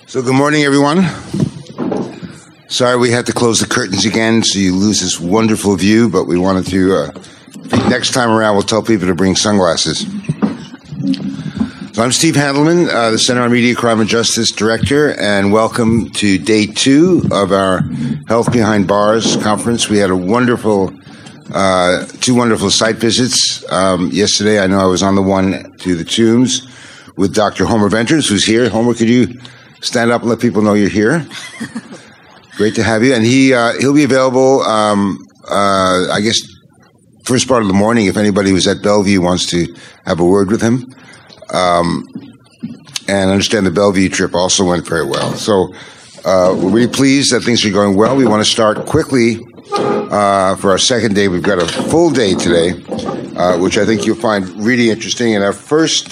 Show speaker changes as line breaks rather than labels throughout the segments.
So good morning, everyone. Sorry we had to close the curtains again so you lose this wonderful view, but we wanted to, next time around we'll tell people to bring sunglasses. So I'm Steve Handelman, the Center on Media, Crime and Justice Director, and welcome to day 2 of our Health Behind Bars conference. We had a wonderful, 2 wonderful site visits. Yesterday, I know I was on the one to the Tombs with Dr. Homer Venters, who's here. Homer, could you stand up and let people know you're here? Great to have you. And he'll be available, I guess, first part of the morning if anybody who's at Bellevue wants to have a word with him. And I understand the Bellevue trip also went very well. So we're really pleased that things are going well. We want to start quickly for our second day. We've got a full day today, which I think you'll find really interesting. And our first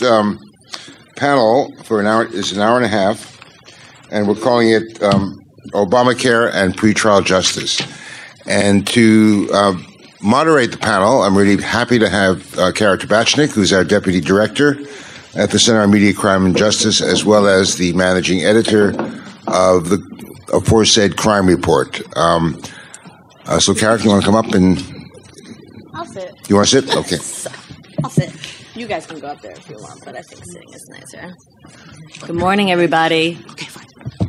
panel for an hour is an hour and a half. And we're calling it Obamacare and Pretrial Justice. And to moderate the panel, I'm really happy to have Kara Tabachnik, who's our Deputy Director at the Center on Media, Crime and Justice, as well as the Managing Editor of the aforesaid Crime Report. So, Kara, you want to come up and...
I'll sit.
You want to sit? Okay.
I'll sit. You guys can go up there if you want, but I think sitting is nicer. Good morning, everybody. Okay, fine.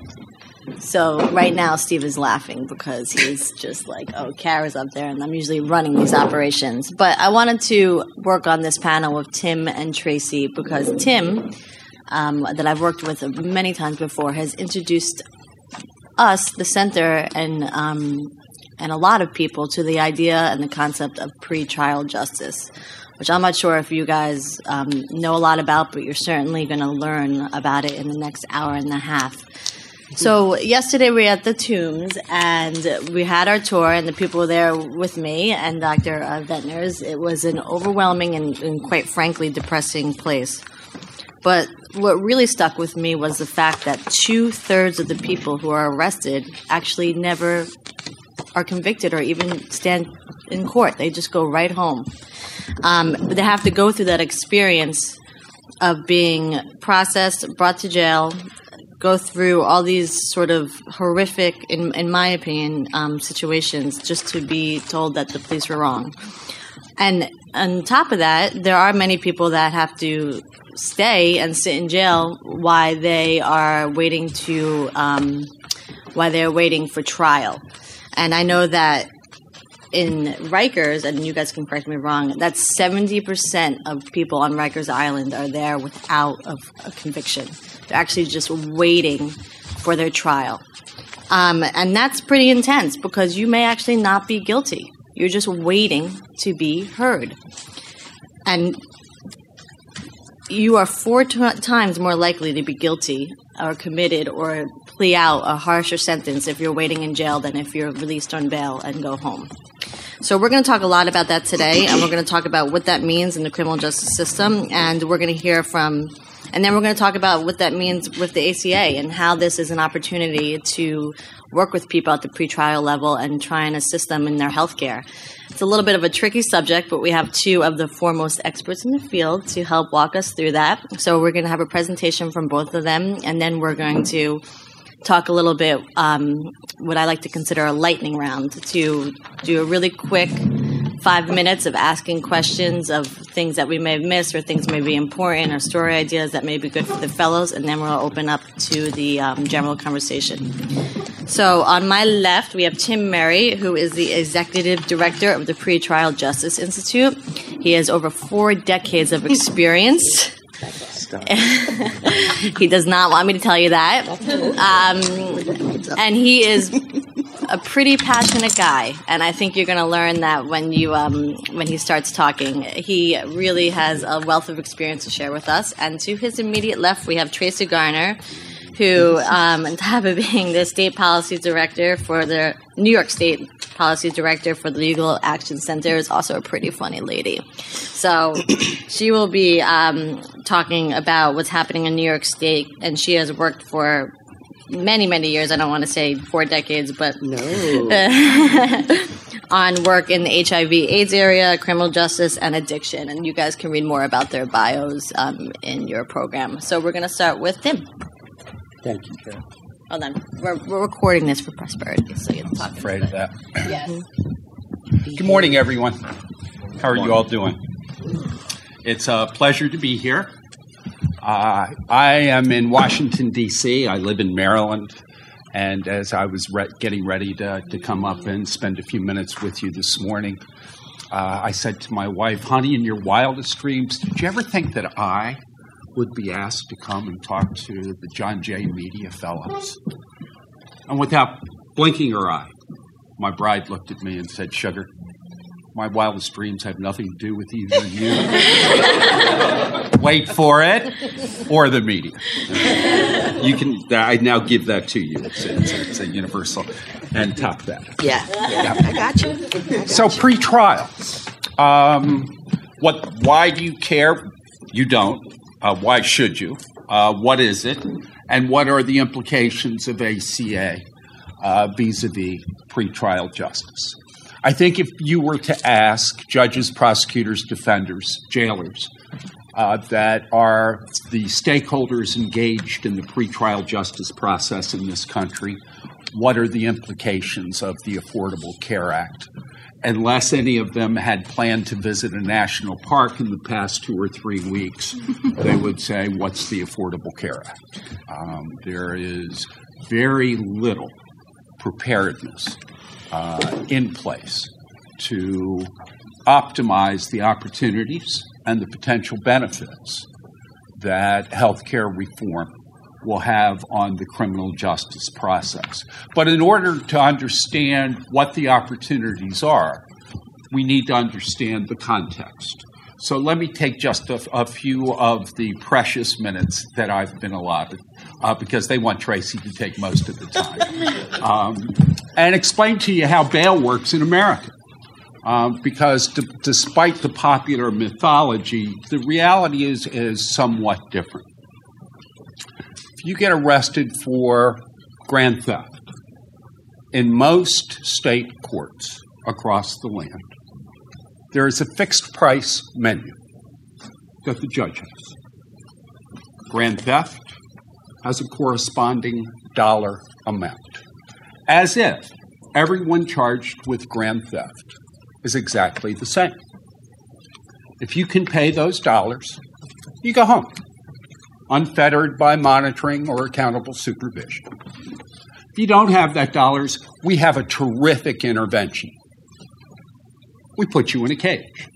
So right now, Steve is laughing because he's just like, oh, Kara's up there, and I'm usually running these operations. But I wanted to work on this panel with Tim and Tracy because Tim, that I've worked with many times before, has introduced us, the center, and a lot of people to the idea and the concept of pretrial justice, which I'm not sure if you guys know a lot about, but you're certainly going to learn about it in the next hour and a half. So yesterday we were at the Tombs, and we had our tour, and the people were there with me and Dr. Venters. It was an overwhelming and quite frankly depressing place. But what really stuck with me was the fact that 2/3 of the people who are arrested actually never are convicted or even stand in court. They just go right home. They have to go through that experience of being processed, brought to jail, go through all these sort of horrific, in my opinion, situations just to be told that the police were wrong. And on top of that, there are many people that have to stay and sit in jail while they are waiting for trial. And I know that in Rikers, and you guys can correct me wrong, that's 70% of people on Rikers Island are there without a conviction. They're actually just waiting for their trial. And that's pretty intense because you may actually not be guilty. You're just waiting to be heard. And you are 4 times more likely to be guilty or committed or plea out a harsher sentence if you're waiting in jail than if you're released on bail and go home. So we're going to talk a lot about that today, and we're going to talk about what that means in the criminal justice system, and we're going to hear from, and then we're going to talk about what that means with the ACA and how this is an opportunity to work with people at the pretrial level and try and assist them in their health care. It's a little bit of a tricky subject, but we have 2 of the foremost experts in the field to help walk us through that. So we're going to have a presentation from both of them, and then we're going to talk a little bit, what I like to consider a lightning round, to do a really quick 5 minutes of asking questions of things that we may have missed or things may be important or story ideas that may be good for the fellows, and then we'll open up to the general conversation. So on my left, we have Tim Murray, who is the Executive Director of the Pretrial Justice Institute. He has over 4 decades of experience. He does not want me to tell you that. And he is a pretty passionate guy, and I think you're going to learn that when he starts talking. He really has a wealth of experience to share with us. And to his immediate left, we have Tracy Garner, who, on top of being the State Policy Director for the New York State Policy Director for the Legal Action Center, is also a pretty funny lady. So she will be talking about what's happening in New York State, and she has worked for many, many years. I don't want to say 4 decades, but on work in the HIV/AIDS area, criminal justice, and addiction. And you guys can read more about their bios in your program. So we're going to start with Tim.
Thank you, Chair.
Hold on. We're recording this for prosperity, so you have to talk.
Afraid of that.
Yes.
Good morning, everyone. How are you all doing? It's a pleasure to be here. I am in Washington, D.C. I live in Maryland. And as I was getting ready to come up and spend a few minutes with you this morning, I said to my wife, honey, in your wildest dreams, did you ever think that I would be asked to come and talk to the John Jay Media Fellows? And without blinking her eye, my bride looked at me and said, sugar, my wildest dreams have nothing to do with either you, wait for it, or the media. I now give that to you. It's a universal, and top that.
Yeah. I got you.
So pre-trial, why do you care? You don't. Why should you? What is it? And what are the implications of ACA vis-a-vis pretrial justice? I think if you were to ask judges, prosecutors, defenders, jailers, that are the stakeholders engaged in the pretrial justice process in this country, what are the implications of the Affordable Care Act? Unless any of them had planned to visit a national park in the past 2 or 3 weeks, they would say, what's the Affordable Care Act? There is very little preparedness in place to optimize the opportunities and the potential benefits that healthcare reform will have on the criminal justice process. But in order to understand what the opportunities are, we need to understand the context. So let me take just a few of the precious minutes that I've been allotted, because they want Tracy to take most of the time, and explain to you how bail works in America. Because despite the popular mythology, the reality is somewhat different. If you get arrested for grand theft, in most state courts across the land, there is a fixed price menu that the judge has. Grand theft has a corresponding dollar amount, as if everyone charged with grand theft is exactly the same. If you can pay those dollars, you go home, unfettered by monitoring or accountable supervision. If you don't have that dollars, we have a terrific intervention. We put you in a cage.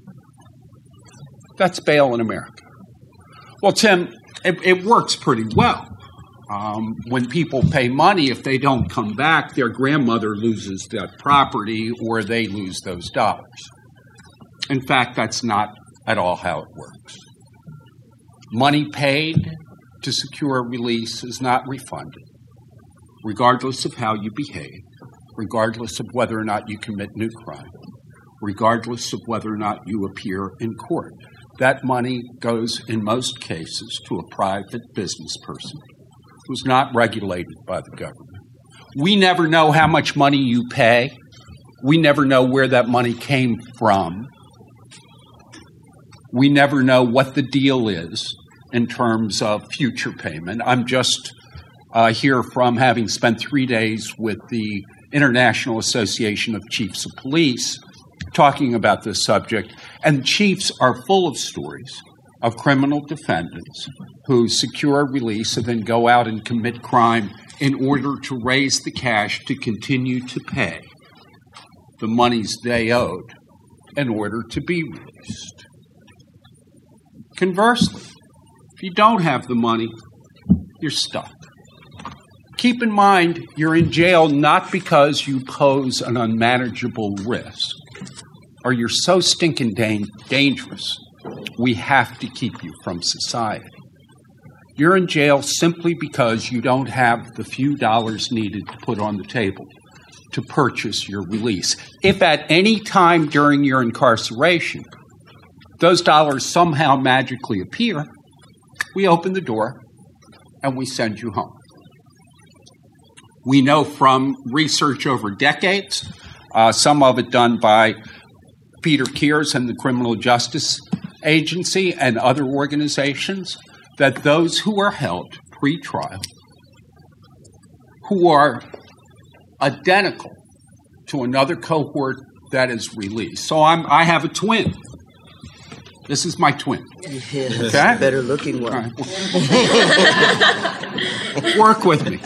That's bail in America. Well, Tim, it works pretty well. When people pay money, if they don't come back, their grandmother loses that property or they lose those dollars. In fact, that's not at all how it works. Money paid to secure a release is not refunded, regardless of how you behave, regardless of whether or not you commit new crime, regardless of whether or not you appear in court. That money goes, in most cases, to a private business person who's not regulated by the government. We never know how much money you pay. We never know where that money came from. We never know what the deal is in terms of future payment. I'm just here from having spent 3 days with the International Association of Chiefs of Police talking about this subject, and chiefs are full of stories of criminal defendants who secure a release and then go out and commit crime in order to raise the cash to continue to pay the monies they owed in order to be released. Conversely, if you don't have the money, you're stuck. Keep in mind, you're in jail not because you pose an unmanageable risk or you're so stinking dangerous, we have to keep you from society. You're in jail simply because you don't have the few dollars needed to put on the table to purchase your release. If at any time during your incarceration, those dollars somehow magically appear, we open the door and we send you home. We know from research over decades, some of it done by Peter Kears and the Criminal Justice Agency and other organizations, that those who are held pre-trial who are identical to another cohort that is released. So I have a twin. This is my twin.
Yes,
Okay?
better looking one.
All right. Work with me.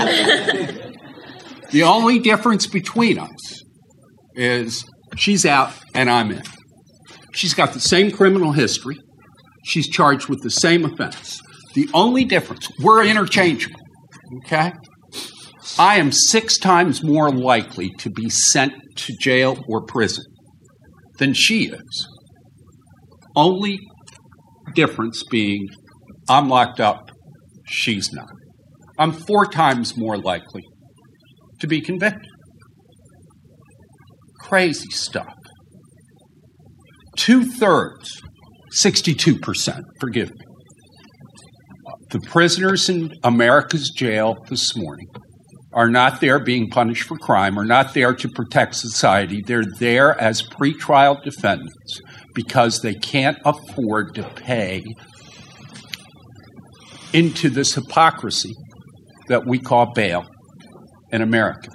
The only difference between us is she's out and I'm in. She's got the same criminal history. She's charged with the same offense. The only difference, we're interchangeable, okay? I am 6 times more likely to be sent to jail or prison than she is. Only difference being I'm locked up, she's not. I'm 4 times more likely to be convicted. Crazy stuff. 2/3, 62%, forgive me. The prisoners in America's jail this morning are not there being punished for crime, are not there to protect society. They're there as pretrial defendants because they can't afford to pay into this hypocrisy that we call bail in America.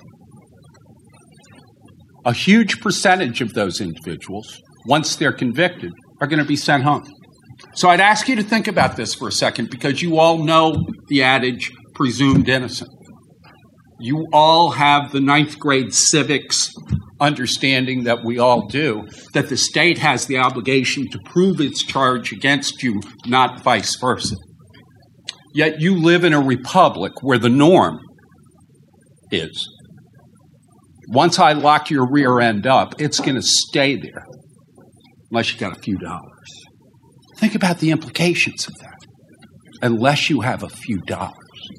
A huge percentage of those individuals, once they're convicted, are going to be sent home. So I'd ask you to think about this for a second, because you all know the adage, presumed innocent. You all have the 9th grade civics understanding that we all do, that the state has the obligation to prove its charge against you, not vice versa. Yet you live in a republic where the norm is, once I lock your rear end up, it's going to stay there, unless you got a few dollars. Think about the implications of that. Unless you have a few dollars.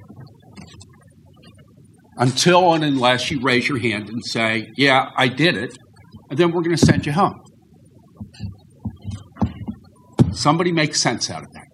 Until and unless you raise your hand and say, yeah, I did it, and then we're going to send you home. Somebody make sense out of that.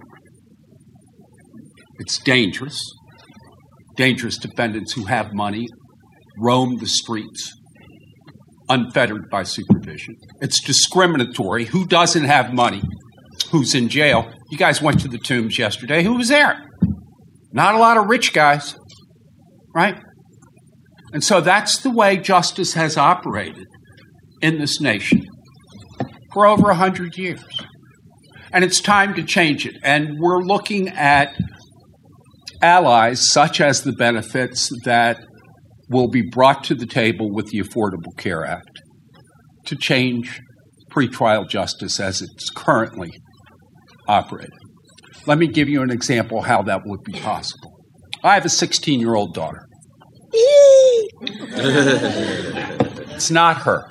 It's dangerous. Dangerous defendants who have money roam the streets unfettered by supervision. It's discriminatory. Who doesn't have money? Who's in jail? You guys went to the Tombs yesterday. Who was there? Not a lot of rich guys, right? And so that's the way justice has operated in this nation for over 100 years. And it's time to change it. And we're looking at allies such as the benefits that will be brought to the table with the Affordable Care Act to change pretrial justice as it's currently operated. Let me give you an example how that would be possible. I have a 16-year-old daughter. It's not her.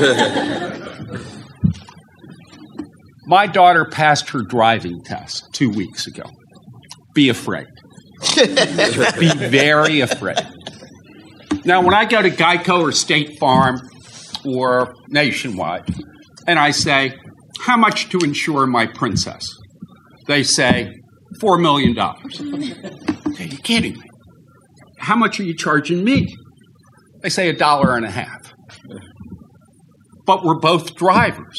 My daughter passed her driving test 2 weeks ago. Be afraid. Be very afraid. Now, when I go to Geico or State Farm or Nationwide, and I say, how much to insure my princess? They say, $4 million. Are you kidding me? How much are you charging me? They say $1.50. But we're both drivers.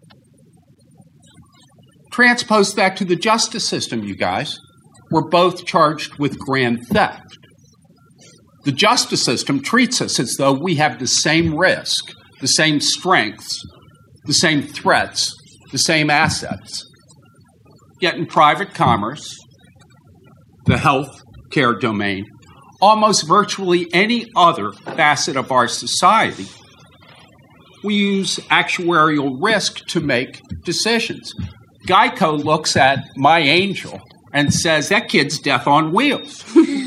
Transpose that to the justice system, you guys. We're both charged with grand theft. The justice system treats us as though we have the same risk, the same strengths, the same threats, the same assets. Yet in private commerce, the health care domain, almost virtually any other facet of our society, we use actuarial risk to make decisions. Geico looks at my angel and says, that kid's death on wheels.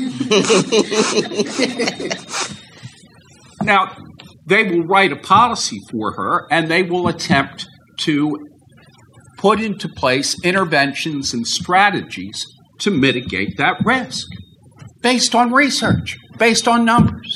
Now, they will write a policy for her, and they will attempt to put into place interventions and strategies to mitigate that risk, based on research, based on numbers.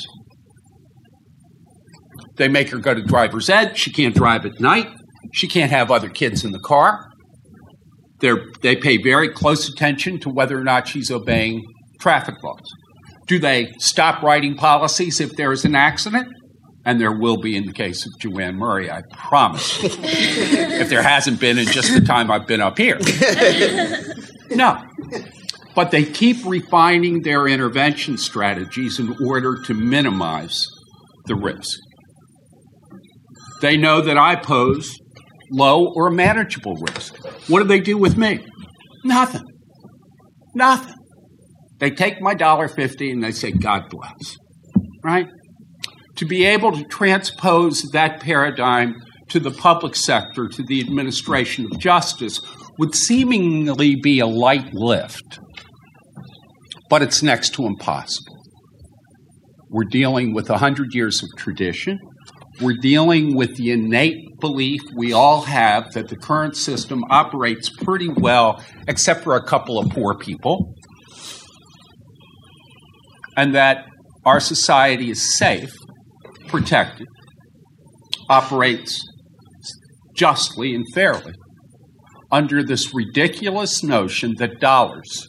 They make her go to driver's ed. She can't drive at night. She can't have other kids in the car. They pay very close attention to whether or not she's obeying traffic laws. Do they stop writing policies if there is an accident? And there will be in the case of Joanne Murray, I promise. If there hasn't been in just the time I've been up here. No. But they keep refining their intervention strategies in order to minimize the risk. They know that I pose low or manageable risk. What do they do with me? Nothing. Nothing. They take my $1.50 and they say, God bless. Right? To be able to transpose that paradigm to the public sector, to the administration of justice, would seemingly be a light lift. But it's next to impossible. We're dealing with 100 years of tradition. We're dealing with the innate belief we all have that the current system operates pretty well, except for a couple of poor people, and that our society is safe, protected, operates justly and fairly under this ridiculous notion that dollars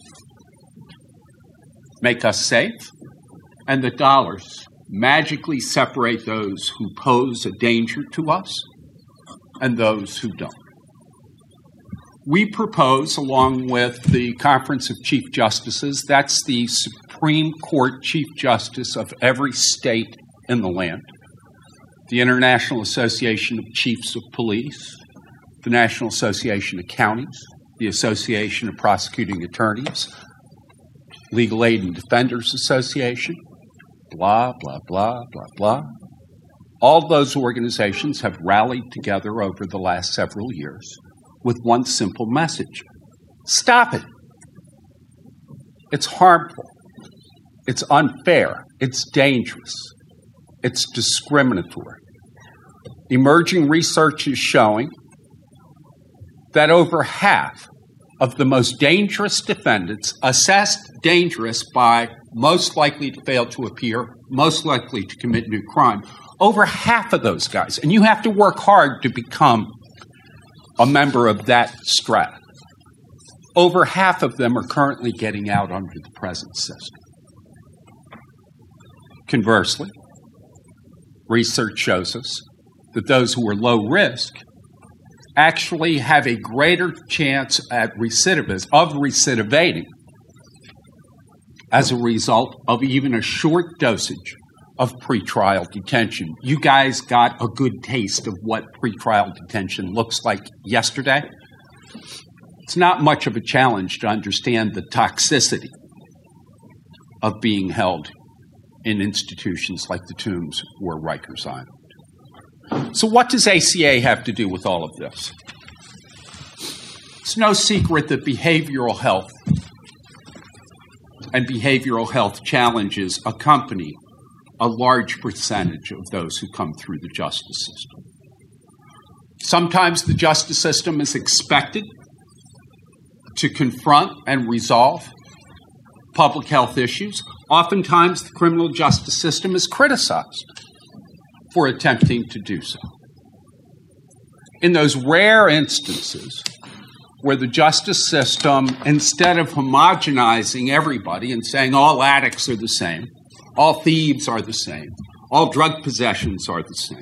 make us safe and that dollars magically separate those who pose a danger to us and those who don't. We propose, along with the Conference of Chief Justices, that's the Supreme Court Chief Justice of every state in the land, the International Association of Chiefs of Police, the National Association of Counties, the Association of Prosecuting Attorneys, Legal Aid and Defenders Association, blah, blah, blah, blah, blah. All those organizations have rallied together over the last several years with one simple message. Stop it. It's harmful. It's unfair. It's dangerous. It's discriminatory. Emerging research is showing that over half of the most dangerous defendants, assessed dangerous by most likely to fail to appear, most likely to commit new crime, over half of those guys, and you have to work hard to become a member of that strata. Over half of them are currently getting out under the present system. Conversely, research shows us that those who are low risk actually have a greater chance at recidivating as a result of even a short dosage of pretrial detention. You guys got a good taste of what pretrial detention looks like yesterday. It's not much of a challenge to understand the toxicity of being held in institutions like the Tombs or Rikers Island. So what does ACA have to do with all of this? It's no secret that behavioral health and behavioral health challenges accompany a large percentage of those who come through the justice system. Sometimes the justice system is expected to confront and resolve public health issues. Oftentimes the criminal justice system is criticized for attempting to do so. In those rare instances where the justice system, instead of homogenizing everybody and saying all addicts are the same, all thieves are the same, all drug possessions are the same,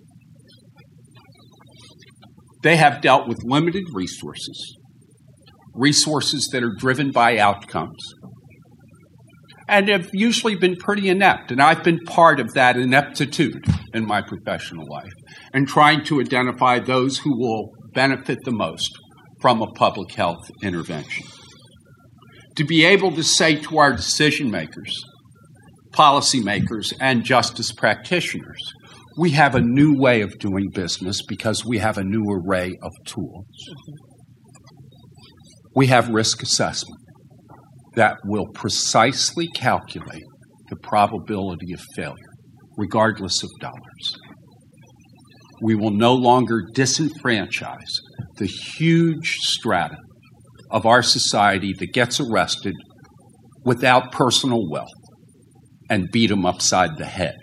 they have dealt with limited resources that are driven by outcomes, and have usually been pretty inept. And I've been part of that ineptitude in my professional life, and trying to identify those who will benefit the most from a public health intervention. To be able to say to our decision makers, policymakers, and justice practitioners, we have a new way of doing business because we have a new array of tools. We have risk assessment that will precisely calculate the probability of failure, regardless of dollars. We will no longer disenfranchise the huge strata of our society that gets arrested without personal wealth and beat them upside the head.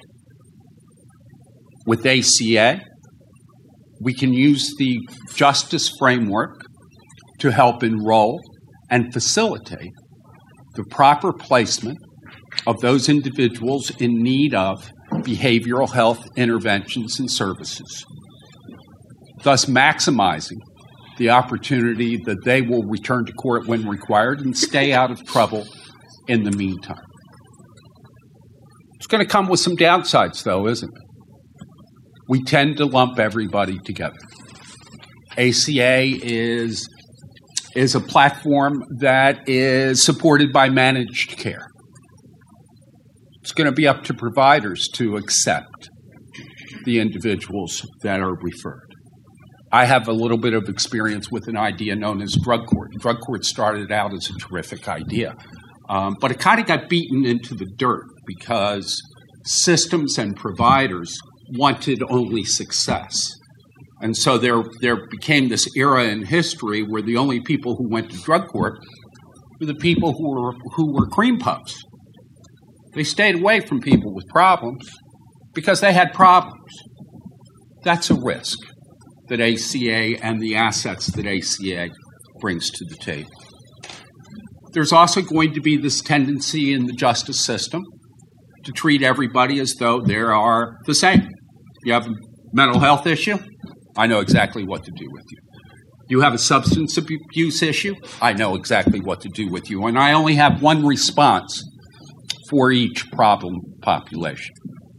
With ACA, we can use the justice framework to help enroll and facilitate the proper placement of those individuals in need of behavioral health interventions and services, thus maximizing the opportunity that they will return to court when required and stay out of trouble in the meantime. It's going to come with some downsides, though, isn't it? We tend to lump everybody together. ACA is a platform that is supported by managed care. It's going to be up to providers to accept the individuals that are referred. I have a little bit of experience with an idea known as drug court. Drug court started out as a terrific idea, but it kind of got beaten into the dirt because systems and providers wanted only success. And so there became this era in history where the only people who went to drug court were the people who were cream puffs. They stayed away from people with problems because they had problems. That's a risk that ACA and the assets that ACA brings to the table. There's also going to be this tendency in the justice system to treat everybody as though they are the same. You have a mental health issue? I know exactly what to do with you. You have a substance abuse issue? I know exactly what to do with you. And I only have one response for each problem population.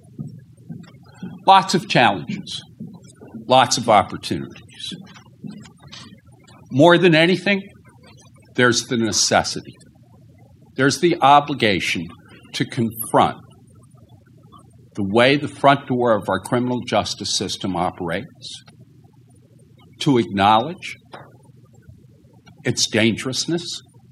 Lots of challenges, lots of opportunities. More than anything, there's the necessity. There's the obligation to confront the way the front door of our criminal justice system operates, to acknowledge its dangerousness,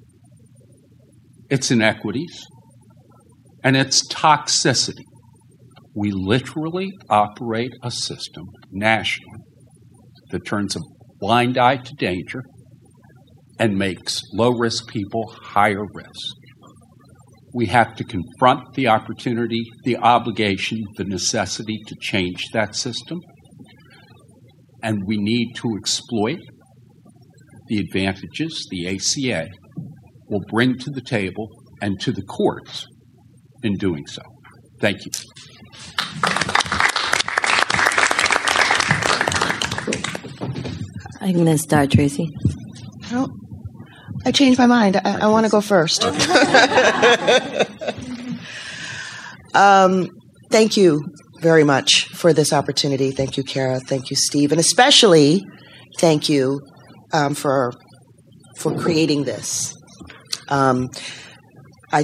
its inequities, and its toxicity. We literally operate a system nationally that turns a blind eye to danger and makes low-risk people higher risk. We have to confront the opportunity, the obligation, the necessity to change that system. And we need to exploit the advantages the ACA will bring to the table and to the courts in doing so. Thank you.
I'm going to start, Tracy.
Oh, I changed my mind. I want to go first. Thank you very much for this opportunity. Thank you, Kara. Thank you, Steve. And especially thank you for creating this. I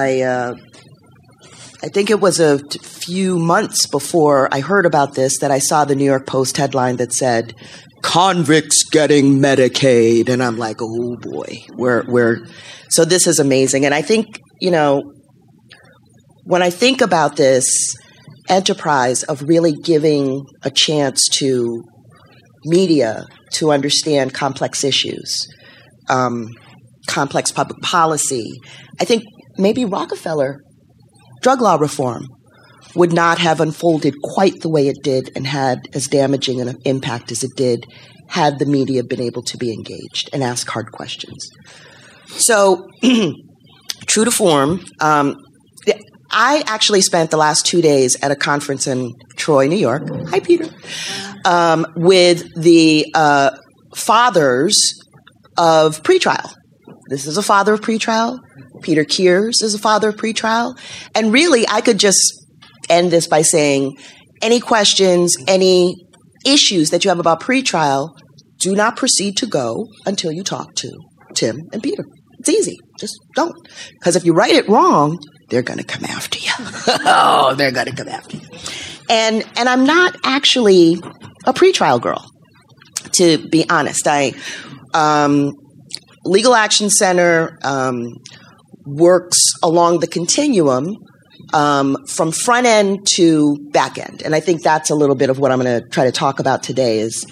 think it was a few months before I heard about this that I saw the New York Post headline that said, "Convicts getting Medicaid." And I'm like, oh boy, so this is amazing. And I think, when I think about this enterprise of really giving a chance to media to understand complex issues, complex public policy, I think maybe Rockefeller drug law reform would not have unfolded quite the way it did and had as damaging an impact as it did had the media been able to be engaged and ask hard questions. So, true to form, I actually spent the last 2 days at a conference in Troy, New York. Hi, Peter. With the fathers of pretrial. This is a father of pretrial. Peter Kears is a father of pretrial. And really, I could just end this by saying, any questions, any issues that you have about pretrial, do not proceed to go until you talk to Tim and Peter. It's easy. Just don't. Because if you write it wrong, they're going to come after you. Oh, they're going to come after you. And I'm not actually a pretrial girl, to be honest. Legal Action Center works along the continuum from front end to back end. And I think that's a little bit of what I'm going to try to talk about today is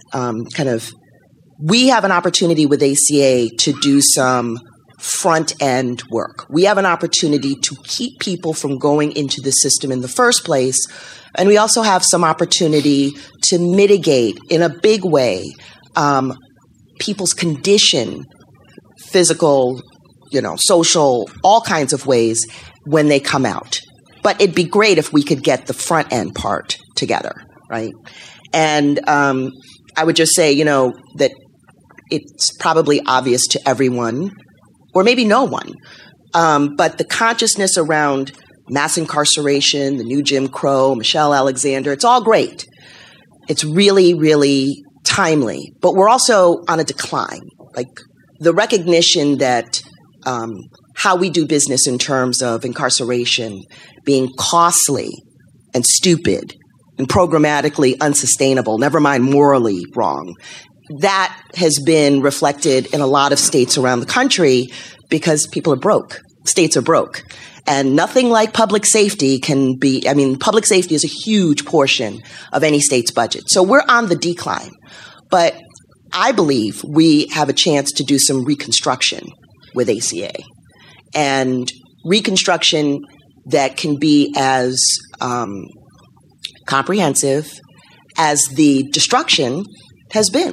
we have an opportunity with ACA to do some front end work. We have an opportunity to keep people from going into the system in the first place. And we also have some opportunity to mitigate in a big way people's condition, physical, social, all kinds of ways when they come out. But it'd be great if we could get the front end part together, right? And I would just say, that it's probably obvious to everyone, or maybe no one. But the consciousness around mass incarceration, the new Jim Crow, Michelle Alexander, it's all great. It's really, really timely. But we're also on a decline. Like the recognition that how we do business in terms of incarceration being costly and stupid and programmatically unsustainable, never mind morally wrong, that has been reflected in a lot of states around the country because people are broke. States are broke. And nothing like public safety can be, I mean, public safety is a huge portion of any state's budget. So we're on the decline. But I believe we have a chance to do some reconstruction with ACA. And reconstruction that can be as comprehensive as the destruction has been.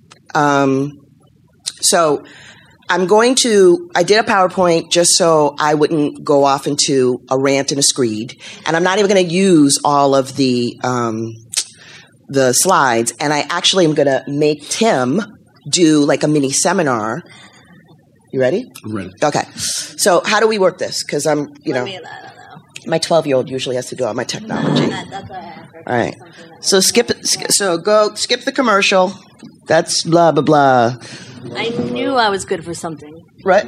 So I did a PowerPoint just so I wouldn't go off into a rant and a screed. And I'm not even going to use all of the slides. And I actually am going to make Tim do like a mini seminar. You ready?
I'm ready.
Okay. So how do we work this? Because I'm,
I don't know.
my 12-year-old usually has to do all my technology.
That's what I asked.
All right. So skip the commercial. That's blah, blah, blah.
I knew I was good for something.
Right?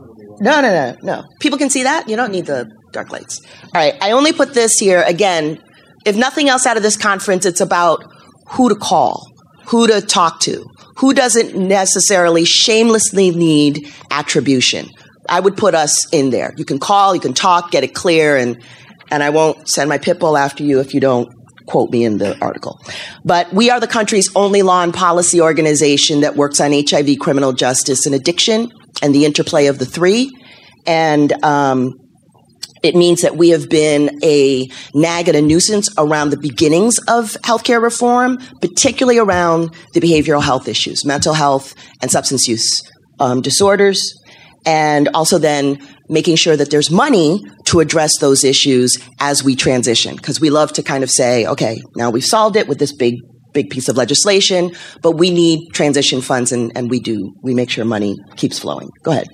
No. People can see that. You don't need the dark lights. All right. I only put this here, again, if nothing else out of this conference, it's about who to call, who to talk to, who doesn't necessarily shamelessly need attribution. I would put us in there. You can call, you can talk, get it clear, and I won't send my pit bull after you if you don't quote me in the article. But we are the country's only law and policy organization that works on HIV, criminal justice, and addiction, and the interplay of the three. And it means that we have been a nag and a nuisance around the beginnings of healthcare reform, particularly around the behavioral health issues, mental health and substance use disorders, and also then making sure that there's money to address those issues as we transition. Because we love to kind of say, okay, now we've solved it with this big piece of legislation, but we need transition funds, and we make sure money keeps flowing. Go ahead.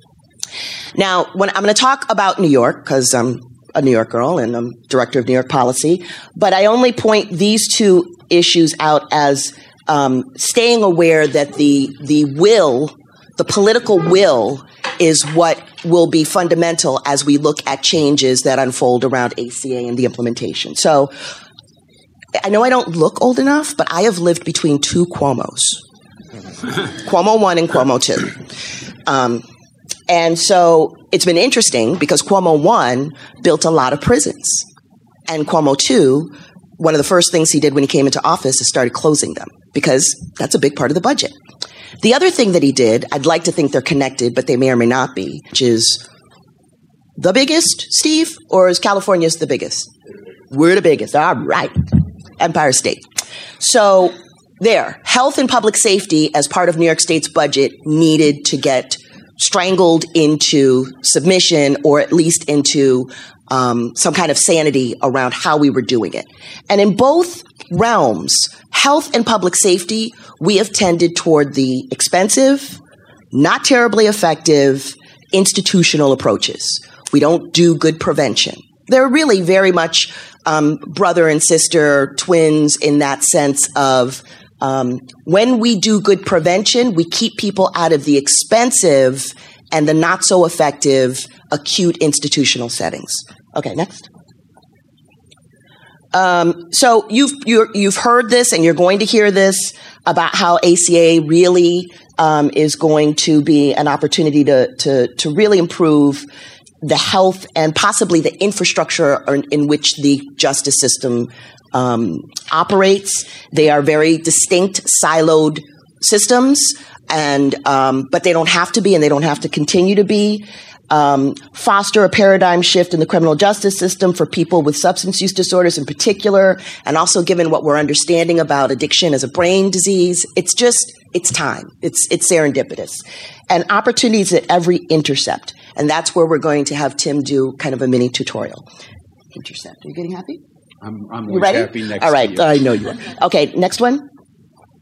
Now, when I'm going to talk about New York, because I'm a New York girl and I'm director of New York policy, but I only point these two issues out as staying aware that the political will is what will be fundamental as we look at changes that unfold around ACA and the implementation. So I know I don't look old enough, but I have lived between two Cuomos, Cuomo 1 and Cuomo 2. And so it's been interesting because Cuomo 1 built a lot of prisons. And Cuomo 2, one of the first things he did when he came into office is started closing them because that's a big part of the budget. The other thing that he did, I'd like to think they're connected, but they may or may not be, which is the biggest, Steve, or is California's the biggest? We're the biggest. All right. Empire State. So there, health and public safety as part of New York State's budget needed to get strangled into submission or at least into some kind of sanity around how we were doing it. And in both realms, health and public safety, we have tended toward the expensive, not terribly effective institutional approaches. We don't do good prevention. They're really very much brother and sister, twins in that sense of when we do good prevention, we keep people out of the expensive and the not so effective acute institutional settings. Okay, next. So you've heard this and you're going to hear this about how ACA really is going to be an opportunity to really improve the health and possibly the infrastructure in which the justice system operates. They are very distinct, siloed systems, and but they don't have to be, and they don't have to continue to be. Foster a paradigm shift in the criminal justice system for people with substance use disorders in particular, and also given what we're understanding about addiction as a brain disease, it's time. It's serendipitous. And opportunities at every intercept. And that's where we're going to have Tim do kind of a mini tutorial. Intercept. Are you getting happy?
I'm
you ready?
Happy next
All right.
to you.
I know you are. Okay, next one.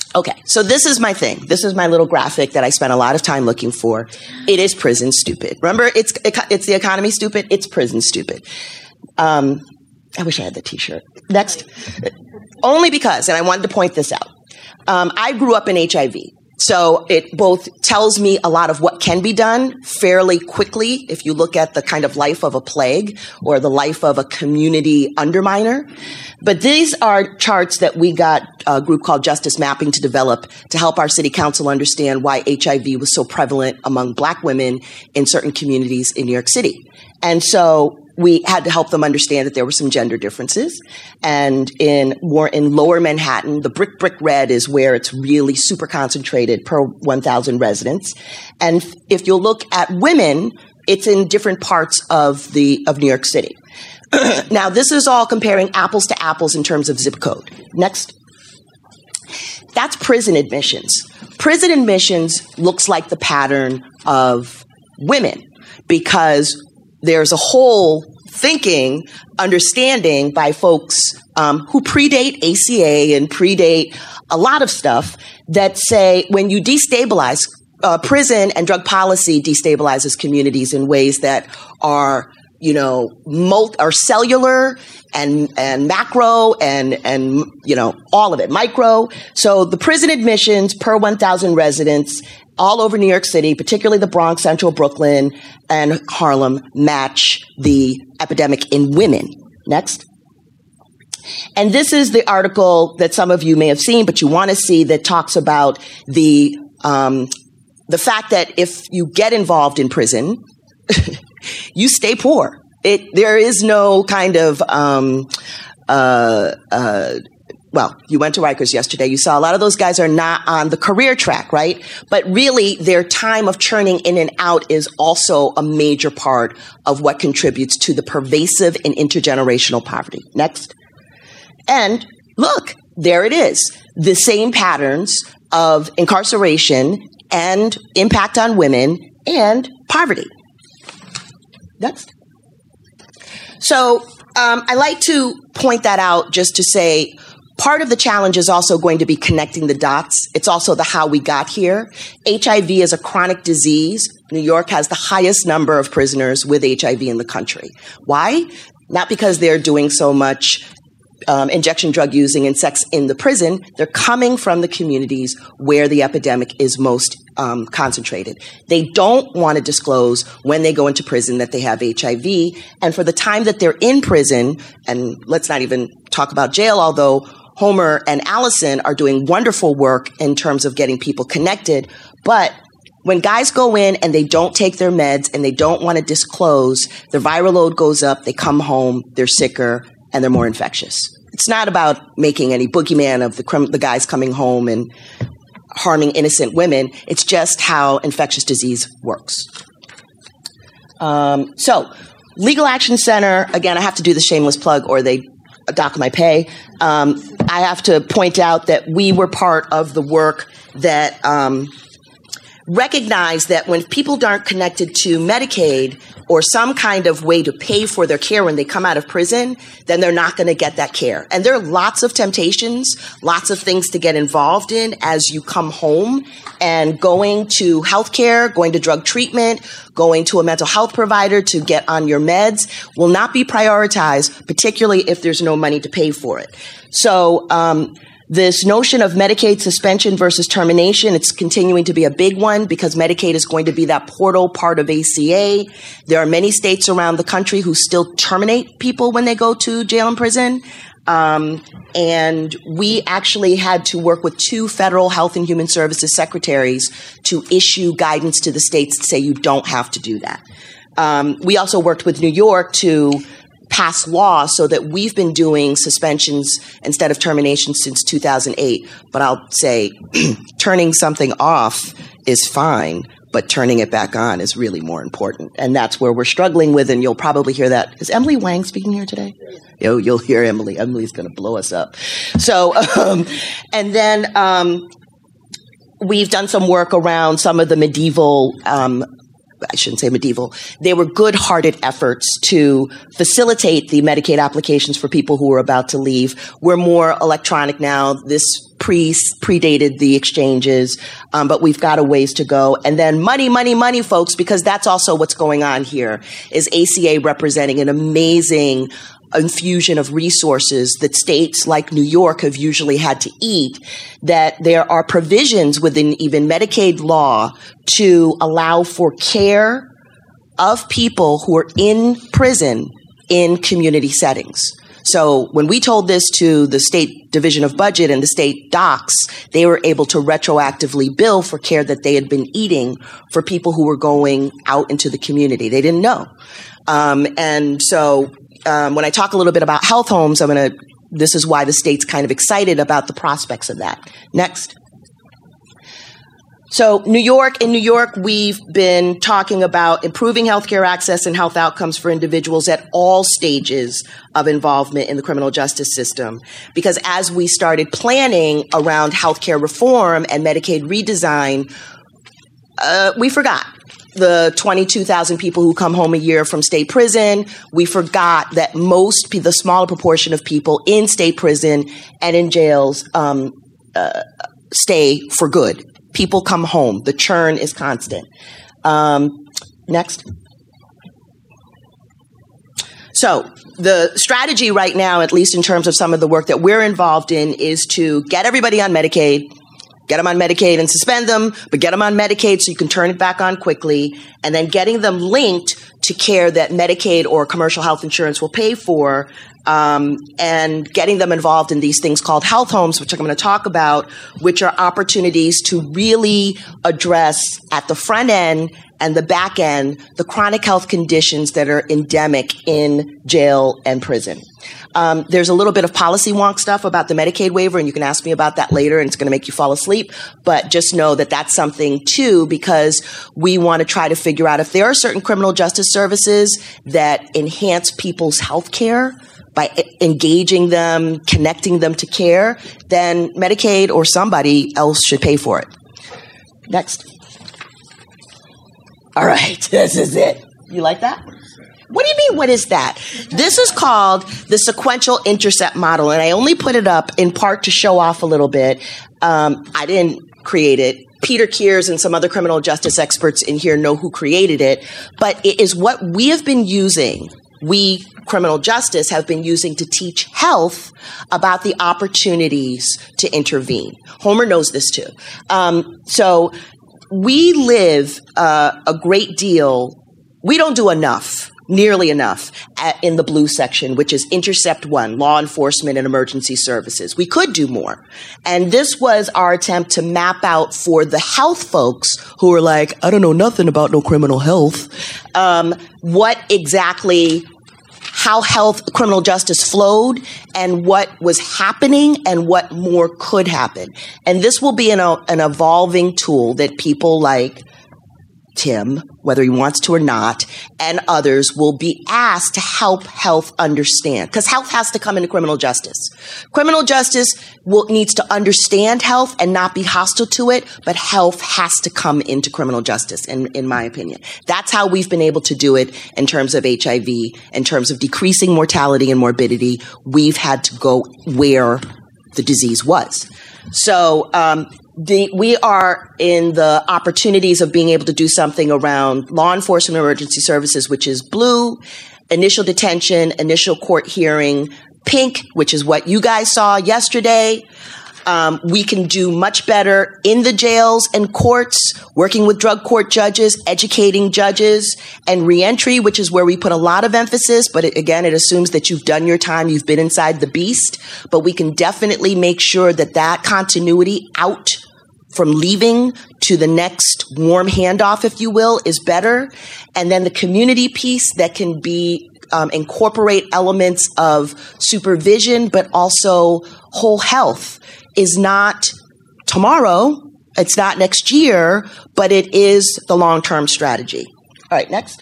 Okay, so this is my thing. This is my little graphic that I spent a lot of time looking for. It is prison stupid. Remember, it's the economy stupid. It's prison stupid. I wish I had the T-shirt. Next, only because, and I wanted to point this out. I grew up in HIV. So it both tells me a lot of what can be done fairly quickly if you look at the kind of life of a plague or the life of a community underminer. But these are charts that we got a group called Justice Mapping to develop to help our city council understand why HIV was so prevalent among Black women in certain communities in New York City. And so we had to help them understand that there were some gender differences. And in lower Manhattan, the brick red is where it's really super concentrated per 1,000 residents. And if you'll look at women, it's in different parts of New York City. Now, this is all comparing apples to apples in terms of zip code. Next. That's prison admissions. Prison admissions looks like the pattern of women because there's a whole understanding by folks who predate ACA and predate a lot of stuff that say when you destabilize prison and drug policy destabilizes communities in ways that are are cellular and macro and all of it, micro. So the prison admissions per 1,000 residents all over New York City, particularly the Bronx, Central Brooklyn, and Harlem, match the epidemic in women. Next. And this is the article that some of you may have seen, but you want to see, that talks about the fact that if you get involved in prison, you stay poor. There is no kind of well, you went to Rikers yesterday. You saw a lot of those guys are not on the career track, right? But really, their time of churning in and out is also a major part of what contributes to the pervasive and intergenerational poverty. Next. And look, there it is. The same patterns of incarceration and impact on women and poverty. Next. So I like to point that out just to say, part of the challenge is also going to be connecting the dots. It's also the how we got here. HIV is a chronic disease. New York has the highest number of prisoners with HIV in the country. Why? Not because they're doing so much injection drug using and sex in the prison. They're coming from the communities where the epidemic is most concentrated. They don't want to disclose when they go into prison that they have HIV. And for the time that they're in prison, and let's not even talk about jail, although Homer and Allison are doing wonderful work in terms of getting people connected. But when guys go in and they don't take their meds and they don't want to disclose, their viral load goes up, they come home, they're sicker, and they're more infectious. It's not about making any boogeyman of the guys coming home and harming innocent women. It's just how infectious disease works. So, Legal Action Center, again, I have to do the shameless plug or they dock my pay. I have to point out that we were part of the work that recognized that when people aren't connected to Medicaid or some kind of way to pay for their care when they come out of prison, then they're not going to get that care. And there are lots of temptations, lots of things to get involved in as you come home, and going to healthcare, going to drug treatment, going to a mental health provider to get on your meds will not be prioritized, particularly if there's no money to pay for it. So, this notion of Medicaid suspension versus termination, it's continuing to be a big one because Medicaid is going to be that portal part of ACA. There are many states around the country who still terminate people when they go to jail and prison. And we actually had to work with 2 federal health and human services secretaries to issue guidance to the states to say you don't have to do that. We also worked with New York to pass law so that we've been doing suspensions instead of terminations since 2008. But I'll say turning something off is fine, but turning it back on is really more important. And that's where we're struggling with, and you'll probably hear that. Is Emily Wang speaking here today? You'll hear Emily. Emily's going to blow us up. So, and then we've done some work around some of the medieval I shouldn't say medieval. They were good-hearted efforts to facilitate the Medicaid applications for people who were about to leave. We're more electronic now. This predated the exchanges, but we've got a ways to go. And then money, folks, because that's also what's going on here, is ACA representing an amazing infusion of resources that states like New York have usually had to eat, that there are provisions within even Medicaid law to allow for care of people who are in prison in community settings. So when we told this to the State Division of Budget and the state docs, they were able to retroactively bill for care that they had been eating for people who were going out into the community. They didn't know. And so when I talk a little bit about health homes, this is why the state's kind of excited about the prospects of that. Next. So in New York, we've been talking about improving healthcare access and health outcomes for individuals at all stages of involvement in the criminal justice system. Because as we started planning around healthcare reform and Medicaid redesign, we forgot the 22,000 people who come home a year from state prison. We forgot that the smaller proportion of people in state prison and in jails stay for good. People come home. The churn is constant. Next. So the strategy right now, at least in terms of some of the work that we're involved in, is to get everybody on Medicaid, get them on Medicaid and suspend them, but get them on Medicaid so you can turn it back on quickly, and then getting them linked to care that Medicaid or commercial health insurance will pay for, and getting them involved in these things called health homes, which I'm going to talk about, which are opportunities to really address at the front end and the back end the chronic health conditions that are endemic in jail and prison. There's a little bit of policy wonk stuff about the Medicaid waiver, and you can ask me about that later, and it's going to make you fall asleep. But just know that that's something, too, because we want to try to figure out if there are certain criminal justice services that enhance people's health care by engaging them, connecting them to care, then Medicaid or somebody else should pay for it. Next. All right, this is it. You like that? What do you mean, what is that? This is called the sequential intercept model, and I only put it up in part to show off a little bit. I didn't create it. Peter Kears and some other criminal justice experts in here know who created it, but it is what we have been using, we criminal justice have been using to teach health about the opportunities to intervene. Homer knows this too. So we live a great deal, we don't do enough, nearly enough, in the blue section, which is Intercept 1, Law Enforcement and Emergency Services. We could do more. And this was our attempt to map out for the health folks who are like, I don't know nothing about no criminal health, what exactly, how criminal justice flowed and what was happening and what more could happen. And this will be an evolving tool that people like Tim, whether he wants to or not, and others will be asked to help health understand, because health has to come into criminal justice. Criminal justice needs to understand health and not be hostile to it, but health has to come into criminal justice, in my opinion. That's how we've been able to do it in terms of HIV, in terms of decreasing mortality and morbidity. We've had to go where the disease was. So, we are in the opportunities of being able to do something around law enforcement emergency services, which is blue, initial detention, initial court hearing, pink, which is what you guys saw yesterday. We can do much better in the jails and courts, working with drug court judges, educating judges, and reentry, which is where we put a lot of emphasis. But again, it assumes that you've done your time, you've been inside the beast. But we can definitely make sure that continuity out from leaving to the next warm handoff, if you will, is better. And then the community piece that can be incorporate elements of supervision, but also whole health is not tomorrow, it's not next year, but it is the long-term strategy. All right, next.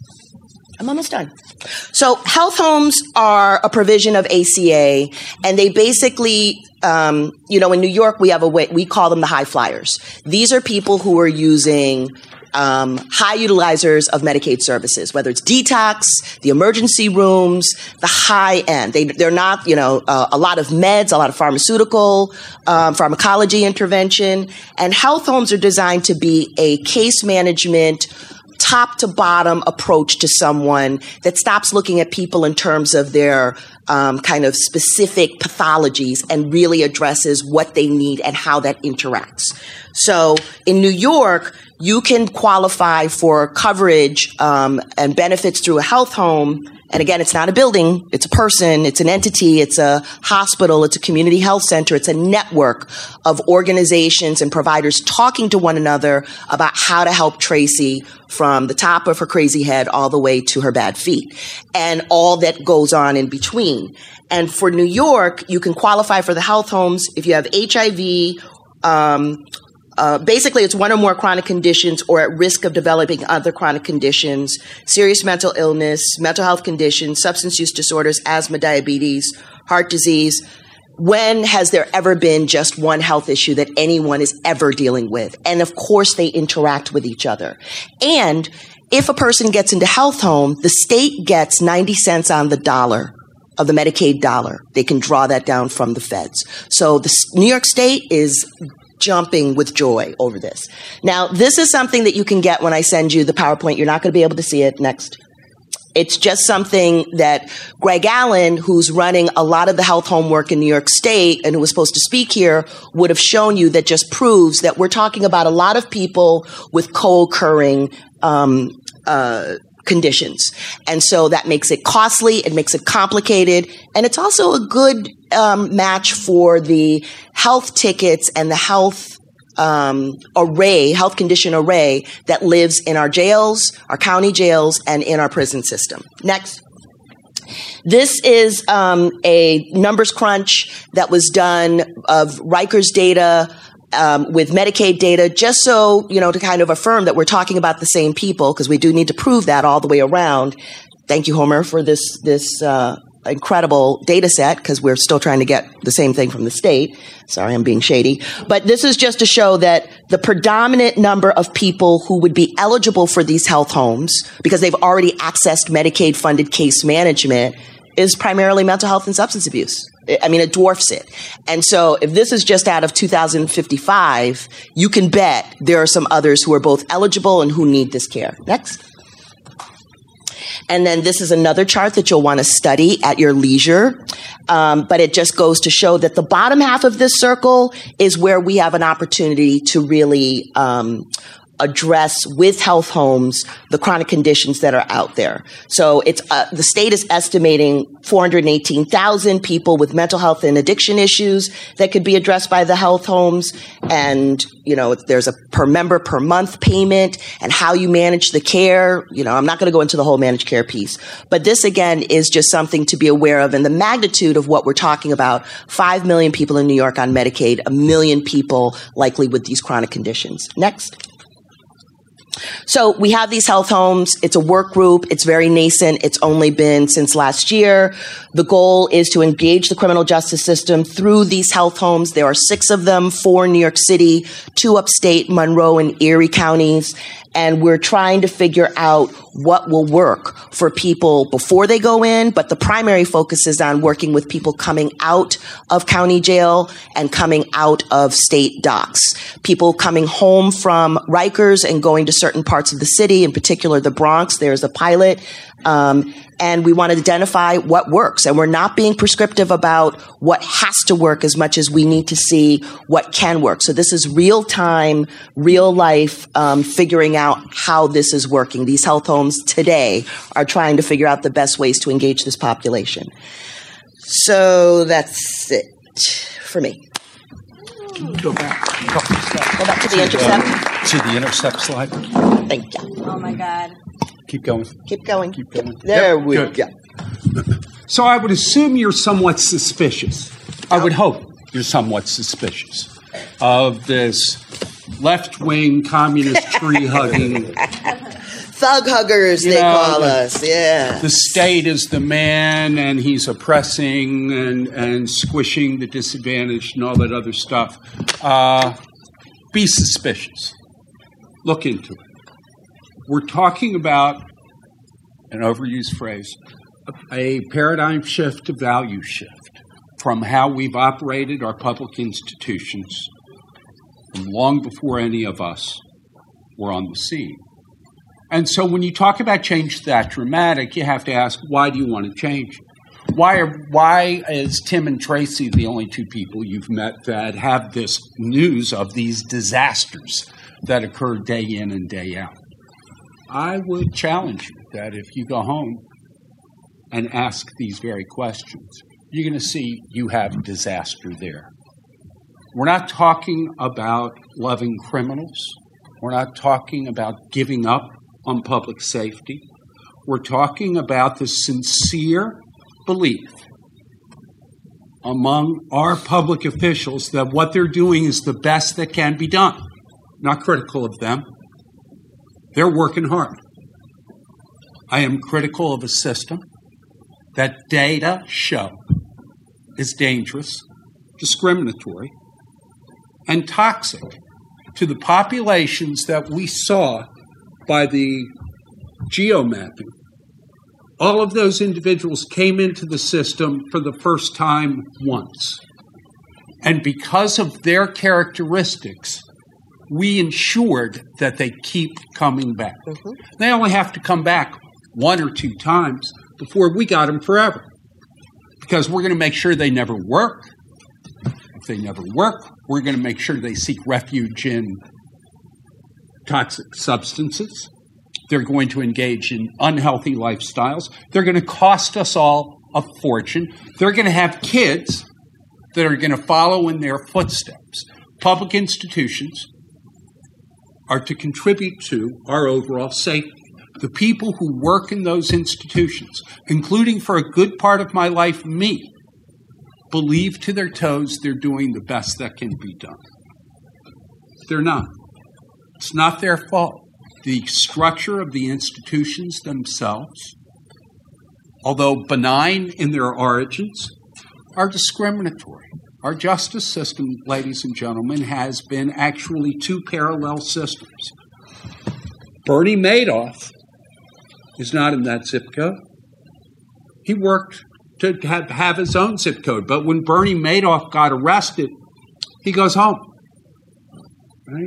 I'm almost done. So health homes are a provision of ACA, and they basically, in New York, we call them the high flyers. These are people who are using high utilizers of Medicaid services, whether it's detox, the emergency rooms, the high end. They're not, a lot of meds, a lot of pharmaceutical, pharmacology intervention. And health homes are designed to be a case management, top to bottom approach to someone that stops looking at people in terms of their kind of specific pathologies and really addresses what they need and how that interacts. So in New York, you can qualify for coverage and benefits through a health home. And again, it's not a building, it's a person, it's an entity, it's a hospital, it's a community health center, it's a network of organizations and providers talking to one another about how to help Tracy from the top of her crazy head all the way to her bad feet and all that goes on in between. And for New York, you can qualify for the health homes if you have HIV, basically, it's one or more chronic conditions or at risk of developing other chronic conditions, serious mental illness, mental health conditions, substance use disorders, asthma, diabetes, heart disease. When has there ever been just one health issue that anyone is ever dealing with? And of course, they interact with each other. And if a person gets into health home, the state gets 90 cents on the dollar of the Medicaid dollar. They can draw that down from the feds. So the New York State is jumping with joy over this. Now, this is something that you can get when I send you the PowerPoint. You're not going to be able to see it. Next. It's just something that Greg Allen, who's running a lot of the health home work in New York State and who was supposed to speak here, would have shown you that just proves that we're talking about a lot of people with co-occurring conditions. And so that makes it costly, it makes it complicated, and it's also a good match for the health tickets and the health health condition array that lives in our jails, our county jails, and in our prison system. Next. This is a numbers crunch that was done of Rikers data with Medicaid data, just so, to kind of affirm that we're talking about the same people, because we do need to prove that all the way around. Thank you, Homer, for this incredible data set, because we're still trying to get the same thing from the state. Sorry, I'm being shady. But this is just to show that the predominant number of people who would be eligible for these health homes, because they've already accessed Medicaid-funded case management, is primarily mental health and substance abuse. I mean, it dwarfs it. And so if this is just out of 2055, you can bet there are some others who are both eligible and who need this care. Next. And then this is another chart that you'll want to study at your leisure. But it just goes to show that the bottom half of this circle is where we have an opportunity to really address with health homes the chronic conditions that are out there. So it's the state is estimating 418,000 people with mental health and addiction issues that could be addressed by the health homes. And, there's a per member per month payment and how you manage the care. I'm not going to go into the whole managed care piece, but this again is just something to be aware of, and the magnitude of what we're talking about. 5 million people in New York on Medicaid, 1 million people likely with these chronic conditions. Next. So we have these health homes. It's a work group. It's very nascent. It's only been since last year. The goal is to engage the criminal justice system through these health homes. There are 6 of them, 4 in New York City, 2 upstate, Monroe and Erie counties. And we're trying to figure out what will work for people before they go in, but the primary focus is on working with people coming out of county jail and coming out of state docks. People coming home from Rikers and going to certain parts of the city, in particular the Bronx. There's a pilot. And we want to identify what works. And we're not being prescriptive about what has to work as much as we need to see what can work. So this is real time, real life, figuring out how this is working. These health homes today are trying to figure out the best ways to engage this population. So that's it for me.
Go back.
Go back to the intercept.
To the intercept slide.
Thank you.
Oh, my God.
Keep going.
Keep going.
Keep going.
There
Yep,
we
good.
go.
So I would assume you're somewhat suspicious. I would hope you're somewhat suspicious of this left-wing communist tree-hugging.
Thug huggers, they call us. Yeah.
The state is the man, and he's oppressing and squishing the disadvantaged and all that other stuff. Be suspicious. Look into it. We're talking about, an overused phrase, a paradigm shift, a value shift from how we've operated our public institutions from long before any of us were on the scene. And so when you talk about change that dramatic, you have to ask, why do you want to change? Why is Tim and Tracy the only two people you've met that have this news of these disasters that occur day in and day out? I would challenge you that if you go home and ask these very questions, you're going to see you have disaster there. We're not talking about loving criminals. We're not talking about giving up on public safety. We're talking about the sincere belief among our public officials that what they're doing is the best that can be done. Not critical of them. They're working hard. I am critical of a system that data show is dangerous, discriminatory, and toxic to the populations that we saw by the geomapping. All of those individuals came into the system for the first time once. And because of their characteristics, we ensured that they keep coming back. Mm-hmm. They only have to come back 1 or 2 times before we got them forever. Because we're going to make sure they never work. If they never work, we're going to make sure they seek refuge in toxic substances. They're going to engage in unhealthy lifestyles. They're going to cost us all a fortune. They're going to have kids that are going to follow in their footsteps. Public institutions are to contribute to our overall safety. The people who work in those institutions, including for a good part of my life, me, believe to their toes they're doing the best that can be done. They're not. It's not their fault. The structure of the institutions themselves, although benign in their origins, are discriminatory. Our justice system, ladies and gentlemen, has been actually 2 parallel systems. Bernie Madoff is not in that zip code. He worked to have his own zip code, but when Bernie Madoff got arrested, he goes home. Right?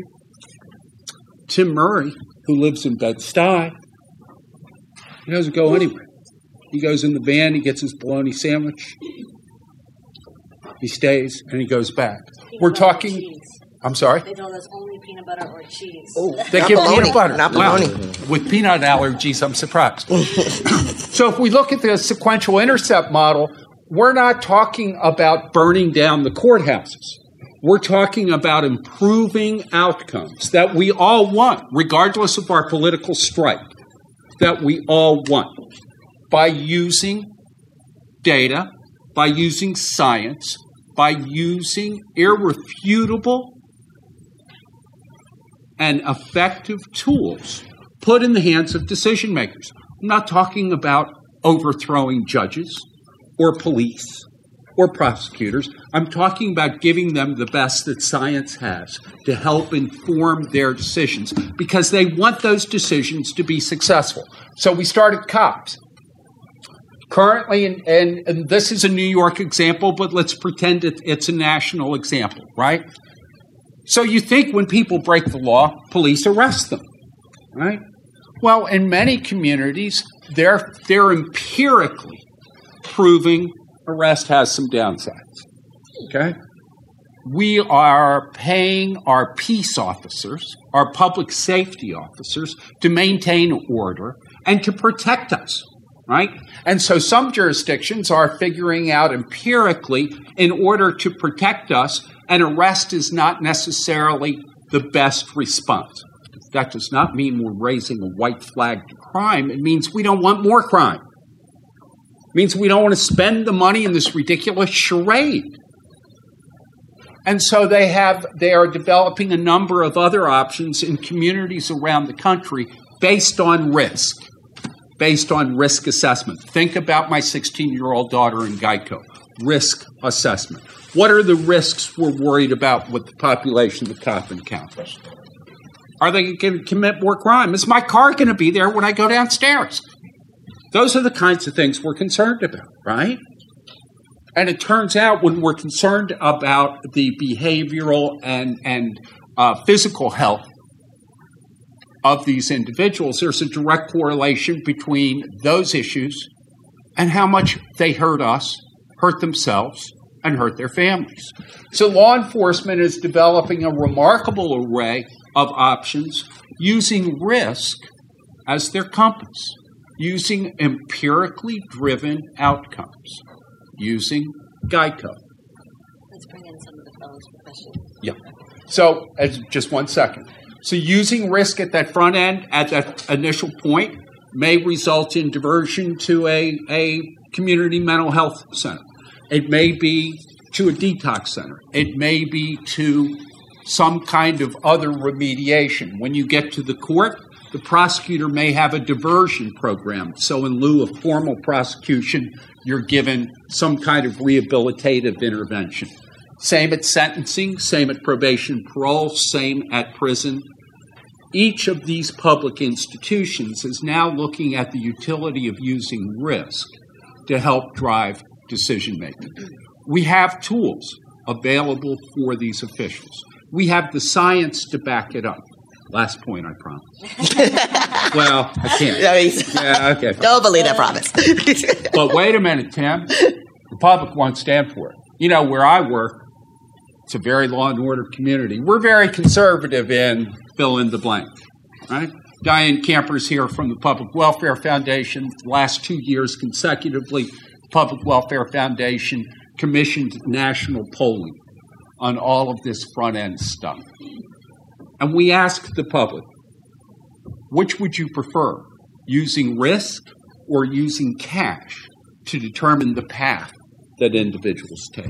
Tim Murray, who lives in Bed-Stuy, he doesn't go anywhere. He goes in the van, he gets his bologna sandwich, he stays, and he goes back. We're talking... I'm sorry?
They told us only peanut butter or cheese.
Oh, they give peanut butter.
Not bologna.
Wow. With peanut allergies, I'm surprised. So if we look at the sequential intercept model, we're not talking about burning down the courthouses. We're talking about improving outcomes that we all want, regardless of our political stripe, that we all want, by using data, by using science, by using irrefutable and effective tools put in the hands of decision makers. I'm not talking about overthrowing judges or police or prosecutors. I'm talking about giving them the best that science has to help inform their decisions because they want those decisions to be successful. So we started cops. Currently, and this is a New York example, but let's pretend it's a national example, right? So you think when people break the law, police arrest them, right? Well, in many communities, they're empirically proving arrest has some downsides, okay? We are paying our peace officers, our public safety officers, to maintain order and to protect us, right? And so some jurisdictions are figuring out empirically in order to protect us, an arrest is not necessarily the best response. That does not mean we're raising a white flag to crime. It means we don't want more crime. It means we don't want to spend the money in this ridiculous charade. And so they are developing a number of other options in communities around the country based on risk assessment. Think about my 16-year-old daughter in Geico. Risk assessment. What are the risks we're worried about with the population of the cop encounters? Are they going to commit more crime? Is my car going to be there when I go downstairs? Those are the kinds of things we're concerned about, right? And it turns out when we're concerned about the behavioral and physical health of these individuals, there's a direct correlation between those issues and how much they hurt us, hurt themselves, and hurt their families. So law enforcement is developing a remarkable array of options using risk as their compass, using empirically driven outcomes, using Geico.
Let's bring in some of the fellows for questions.
Yeah. So, just 1 second. So using risk at that front end, at that initial point, may result in diversion to a community mental health center. It may be to a detox center. It may be to some kind of other remediation. When you get to the court, the prosecutor may have a diversion program. So in lieu of formal prosecution, you're given some kind of rehabilitative intervention. Same at sentencing, same at probation parole, same at prison. Each of these public institutions is now looking at the utility of using risk to help drive decision-making. We have tools available for these officials. We have the science to back it up. Last point, I promise. Well, I can't. Yeah, okay. Fine.
Don't believe that promise.
But wait a minute, Tim. The public won't stand for it. You know, where I work, it's a very law and order community. We're very conservative in fill in the blank, right? Diane Camper's here from the Public Welfare Foundation. The last 2 years consecutively, the Public Welfare Foundation commissioned national polling on all of this front-end stuff. And we asked the public, which would you prefer, using risk or using cash to determine the path that individuals take?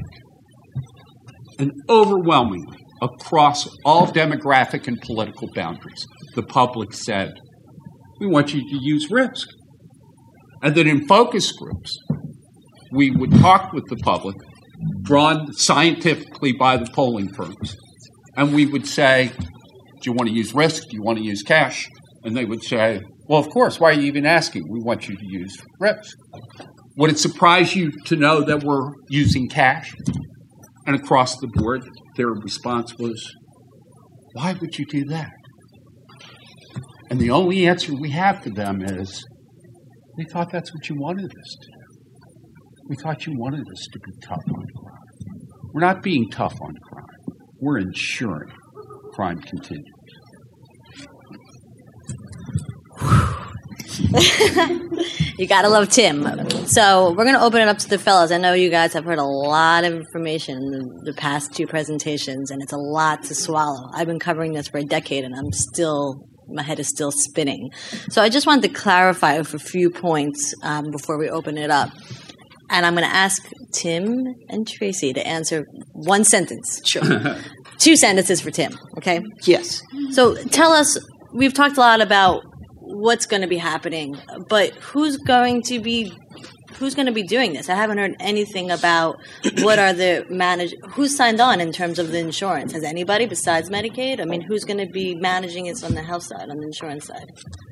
And overwhelmingly, across all demographic and political boundaries, the public said, we want you to use risk. And then in focus groups, we would talk with the public, drawn scientifically by the polling firms, and we would say, do you want to use risk? Do you want to use cash? And they would say, well, of course, why are you even asking? We want you to use risk. Would it surprise you to know that we're using cash? And across the board, their response was, why would you do that? And the only answer we have for them is, we thought that's what you wanted us to do. We thought you wanted us to be tough on crime. We're not being tough on crime. We're ensuring crime continues.
You gotta love Tim. So we're gonna open it up to the fellas. I know you guys have heard a lot of information in the past two presentations, and it's a lot to swallow. I've been covering this for a decade, and my head is still spinning. So I just wanted to clarify a few points before we open it up. And I'm going to ask Tim and Tracy to answer one sentence.
Sure.
2 sentences for Tim, okay?
Yes.
So tell us, we've talked a lot about what's going to be happening, but who's going to be doing this? I haven't heard anything about who's signed on in terms of the insurance. Has anybody besides Medicaid? I mean, who's going to be managing it on the health side, on the insurance side?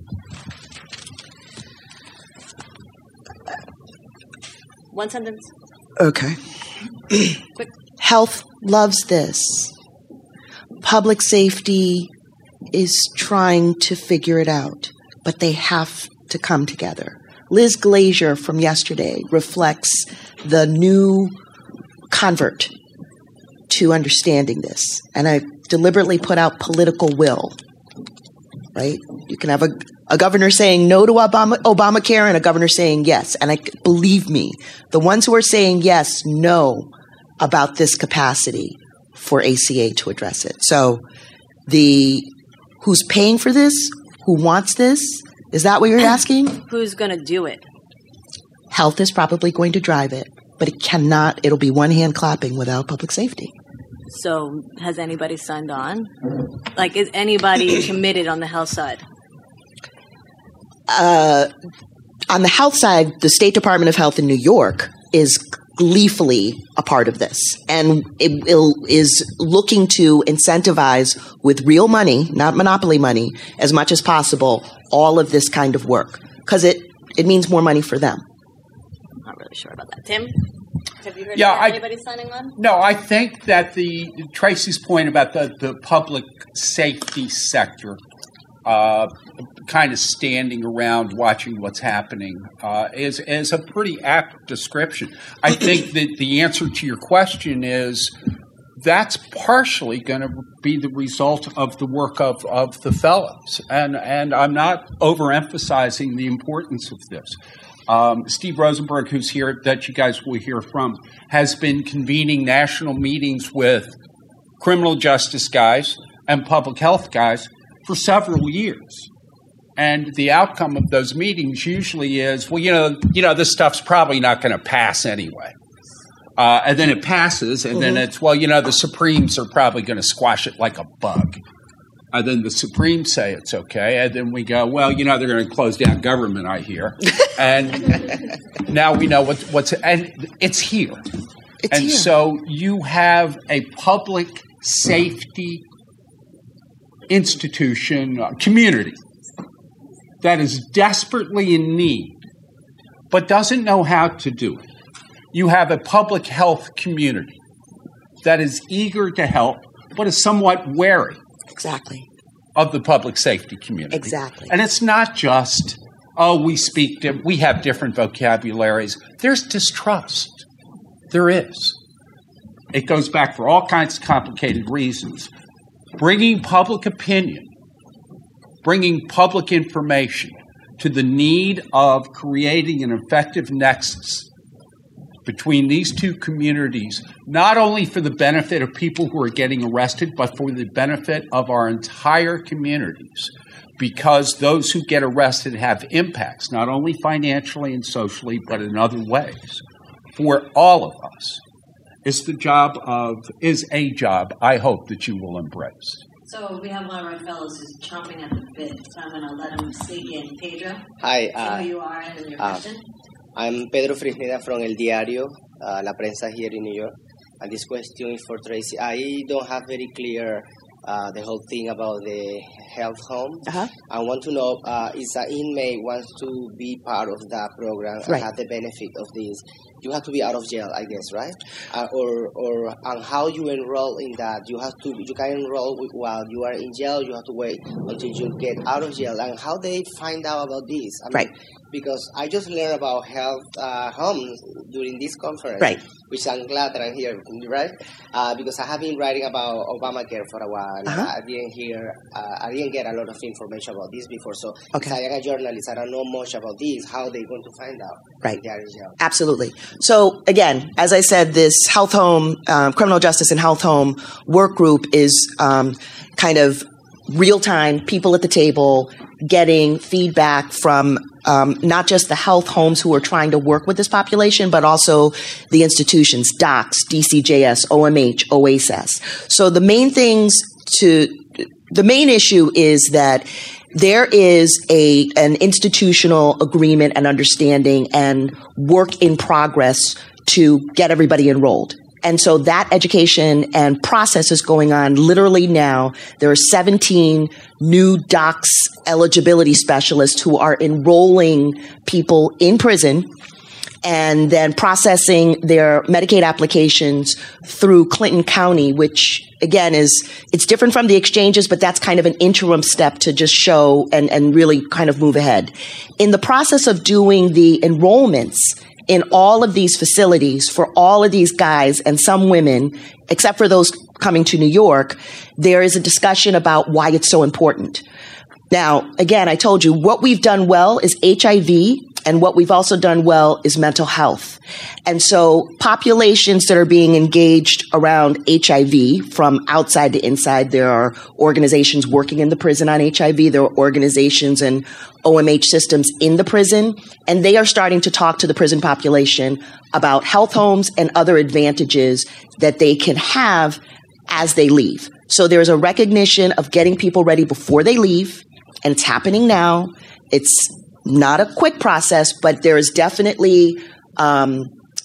One sentence.
Okay.
Quick.
Health loves this. Public safety is trying to figure it out, but they have to come together. Liz Glazier from yesterday reflects the new convert to understanding this. And I deliberately put out political will, right? You can have a governor saying no to Obamacare and a governor saying yes. And believe me, the ones who are saying yes know about this capacity for ACA to address it. So who's paying for this? Who wants this? Is that what you're asking?
Who's going to do it?
Health is probably going to drive it, but it'll be one hand clapping without public safety.
So has anybody signed on? Like, is anybody committed on the health side?
On the health side, the State Department of Health in New York is gleefully a part of this, and is looking to incentivize with real money, not monopoly money, as much as possible, all of this kind of work, because it means more money for them.
I'm not really sure about that. Tim, have you heard
Yeah,
of anybody signing on?
No, I think that Tracy's point about the public safety sector kind of standing around watching what's happening is a pretty apt description. I think that the answer to your question is that's partially going to be the result of the work of the fellows. And I'm not overemphasizing the importance of this. Steve Rosenberg, who's here, that you guys will hear from, has been convening national meetings with criminal justice guys and public health guys for several years. And the outcome of those meetings usually is, well, you know, this stuff's probably not going to pass anyway. And then it passes, and then it's, well, you know, the Supremes are probably going to squash it like a bug. And then the Supremes say it's okay, and then we go, well, you know, they're going to close down government, I hear. And now we know what's and it's here. And so you have a public safety institution, community, that is desperately in need, but doesn't know how to do it. You have a public health community that is eager to help, but is somewhat wary.
Exactly.
Of the public safety community.
Exactly.
And it's not just, we have different vocabularies. There's distrust. There is. It goes back for all kinds of complicated reasons. Bringing public opinion, bringing public information to the need of creating an effective nexus between these two communities, not only for the benefit of people who are getting arrested, but for the benefit of our entire communities, because those who get arrested have impacts, not only financially and socially, but in other ways, for all of us, is a job I hope that you will embrace.
So we have one of our fellows who's chomping at the bit, so I'm going to let him speak in. Pedro?
Hi.
Say who you are and your question.
I'm Pedro Frisneda from El Diario, La Prensa here in New York. And this question is for Tracy. I don't have very clear the whole thing about the health home. I want to know if an inmate wants to be part of that program and have the benefit of this. You have to be out of jail, I guess, right? And how you enroll in that? You can enroll while you are in jail. You have to wait until you get out of jail. And how they find out about this? I mean, because I just learned about health homes during this conference, which I'm glad that I'm here, right? Because I have been writing about Obamacare for a while. And I didn't get a lot of information about this before. So as a journalist, I don't know much about this. How are they going to find out?
Right. Absolutely. So again, as I said, this health home, criminal justice and health home work group is kind of real-time, people at the table, getting feedback from not just the health homes who are trying to work with this population, but also the institutions, DOCS, DCJS, OMH, OASS. So the main issue is that there is an institutional agreement and understanding and work in progress to get everybody enrolled. And so that education and process is going on literally now. There are 17 new DOCS eligibility specialists who are enrolling people in prison and then processing their Medicaid applications through Clinton County, which again it's different from the exchanges, but that's kind of an interim step to just show and really kind of move ahead. In the process of doing the enrollments in all of these facilities for all of these guys and some women, except for those coming to New York, there is a discussion about why it's so important. Now, again, I told you what we've done well is HIV, and what we've also done well is mental health. And so populations that are being engaged around HIV from outside to inside, there are organizations working in the prison on HIV. There are organizations and OMH systems in the prison, and they are starting to talk to the prison population about health homes and other advantages that they can have as they leave. So there's a recognition of getting people ready before they leave, and it's happening now. It's not a quick process, but there is definitely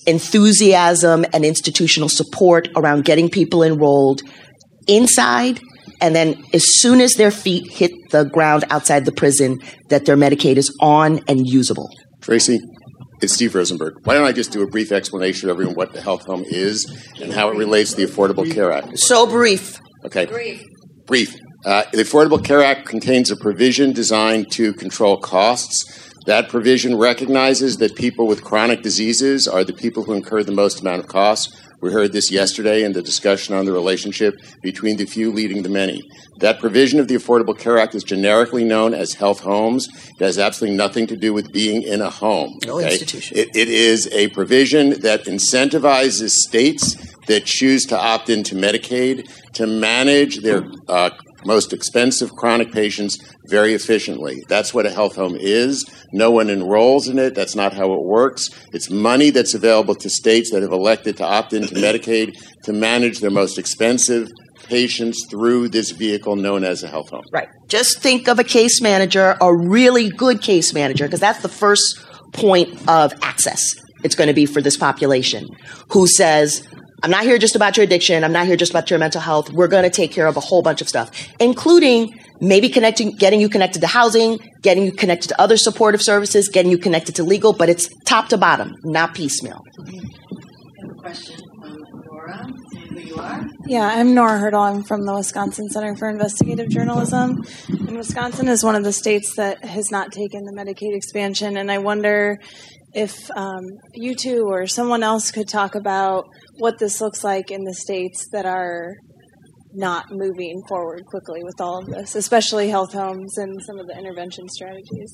enthusiasm and institutional support around getting people enrolled inside, and then as soon as their feet hit the ground outside the prison, that their Medicaid is on and usable.
Tracy, it's Steve Rosenberg. Why don't I just do a brief explanation to everyone what the health home is and how it relates to the Affordable Care Act?
So brief.
Okay. Brief. The Affordable Care Act contains a provision designed to control costs. That provision recognizes that people with chronic diseases are the people who incur the most amount of costs. We heard this yesterday in the discussion on the relationship between the few leading the many. That provision of the Affordable Care Act is generically known as health homes. It has absolutely nothing to do with being in a home.
No institution.
It is a provision that incentivizes states that choose to opt into Medicaid to manage their most expensive chronic patients very efficiently. That's what a health home is. No one enrolls in it. That's not how it works. It's money that's available to states that have elected to opt into Medicaid to manage their most expensive patients through this vehicle known as a health home.
Right. Just think of a case manager, a really good case manager, because that's the first point of access it's going to be for this population, who says, I'm not here just about your addiction. I'm not here just about your mental health. We're going to take care of a whole bunch of stuff, including maybe getting you connected to housing, getting you connected to other supportive services, getting you connected to legal, but it's top to bottom, not piecemeal.
I have a question from Nora. Who you are?
Yeah, I'm Nora Hurdle. I'm from the Wisconsin Center for Investigative Journalism. And Wisconsin is one of the states that has not taken the Medicaid expansion, and I wonder if you two or someone else could talk about what this looks like in the states that are not moving forward quickly with all of this, especially health homes and some of the intervention strategies.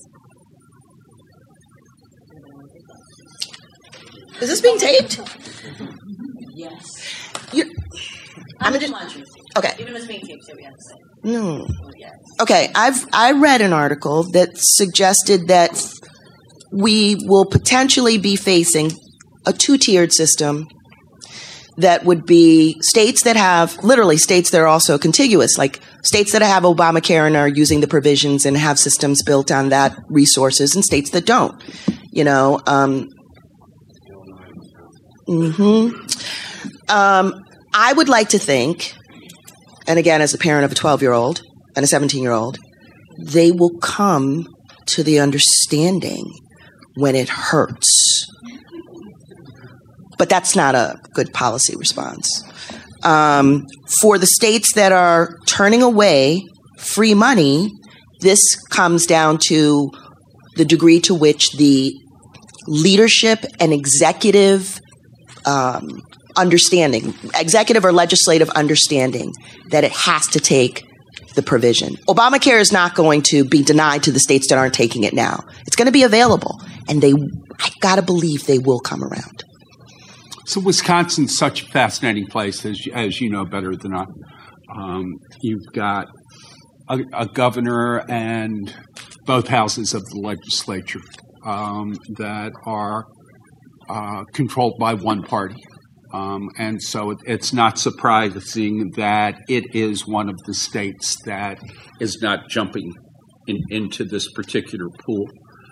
Is this being taped?
Yes.
I'm okay.
Even if it's being taped, so we have to say.
No.
Yes.
Okay, I read an article that suggested that we will potentially be facing a two-tiered system that would be states that have, literally states that are also contiguous, like states that have Obamacare and are using the provisions and have systems built on that resources, and states that don't, I would like to think, and again, as a parent of a 12-year-old and a 17-year-old, they will come to the understanding when it hurts. But that's not a good policy response. For the states that are turning away free money, this comes down to the degree to which the leadership and executive understanding, executive or legislative understanding, that it has to take the provision. Obamacare is not going to be denied to the states that aren't taking it now. It's going to be available, and I got to believe they will come around.
So Wisconsin's such a fascinating place, as you know better than I. You've got a governor and both houses of the legislature that are controlled by one party. And so it's not surprising that it is one of the states that is not jumping into this particular pool.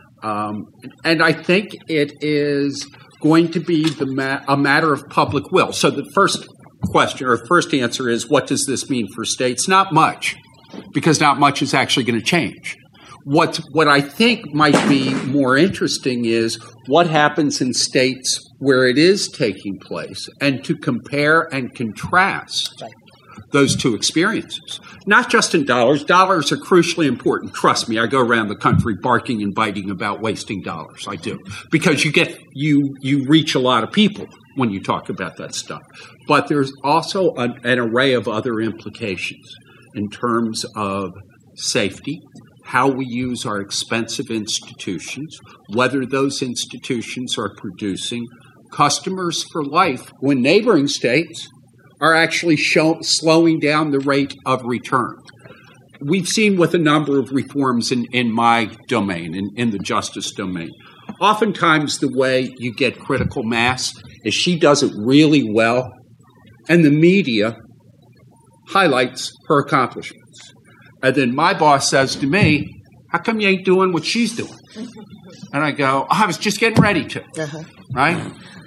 And I think it is going to be a matter of public will. So the first question or first answer is, what does this mean for states? Not much, because not much is actually going to change. What I think might be more interesting is what happens in states where it is taking place, and to compare and contrast those two experiences. Not just in dollars. Dollars are crucially important. Trust me, I go around the country barking and biting about wasting dollars. I do. Because you reach a lot of people when you talk about that stuff. But there's also an array of other implications in terms of safety, how we use our expensive institutions, whether those institutions are producing customers for life when neighboring states are actually slowing down the rate of return. We've seen with a number of reforms in my domain, in the justice domain, oftentimes the way you get critical mass is she does it really well, and the media highlights her accomplishments. And then my boss says to me, how come you ain't doing what she's doing? And I go, I was just getting ready to, right?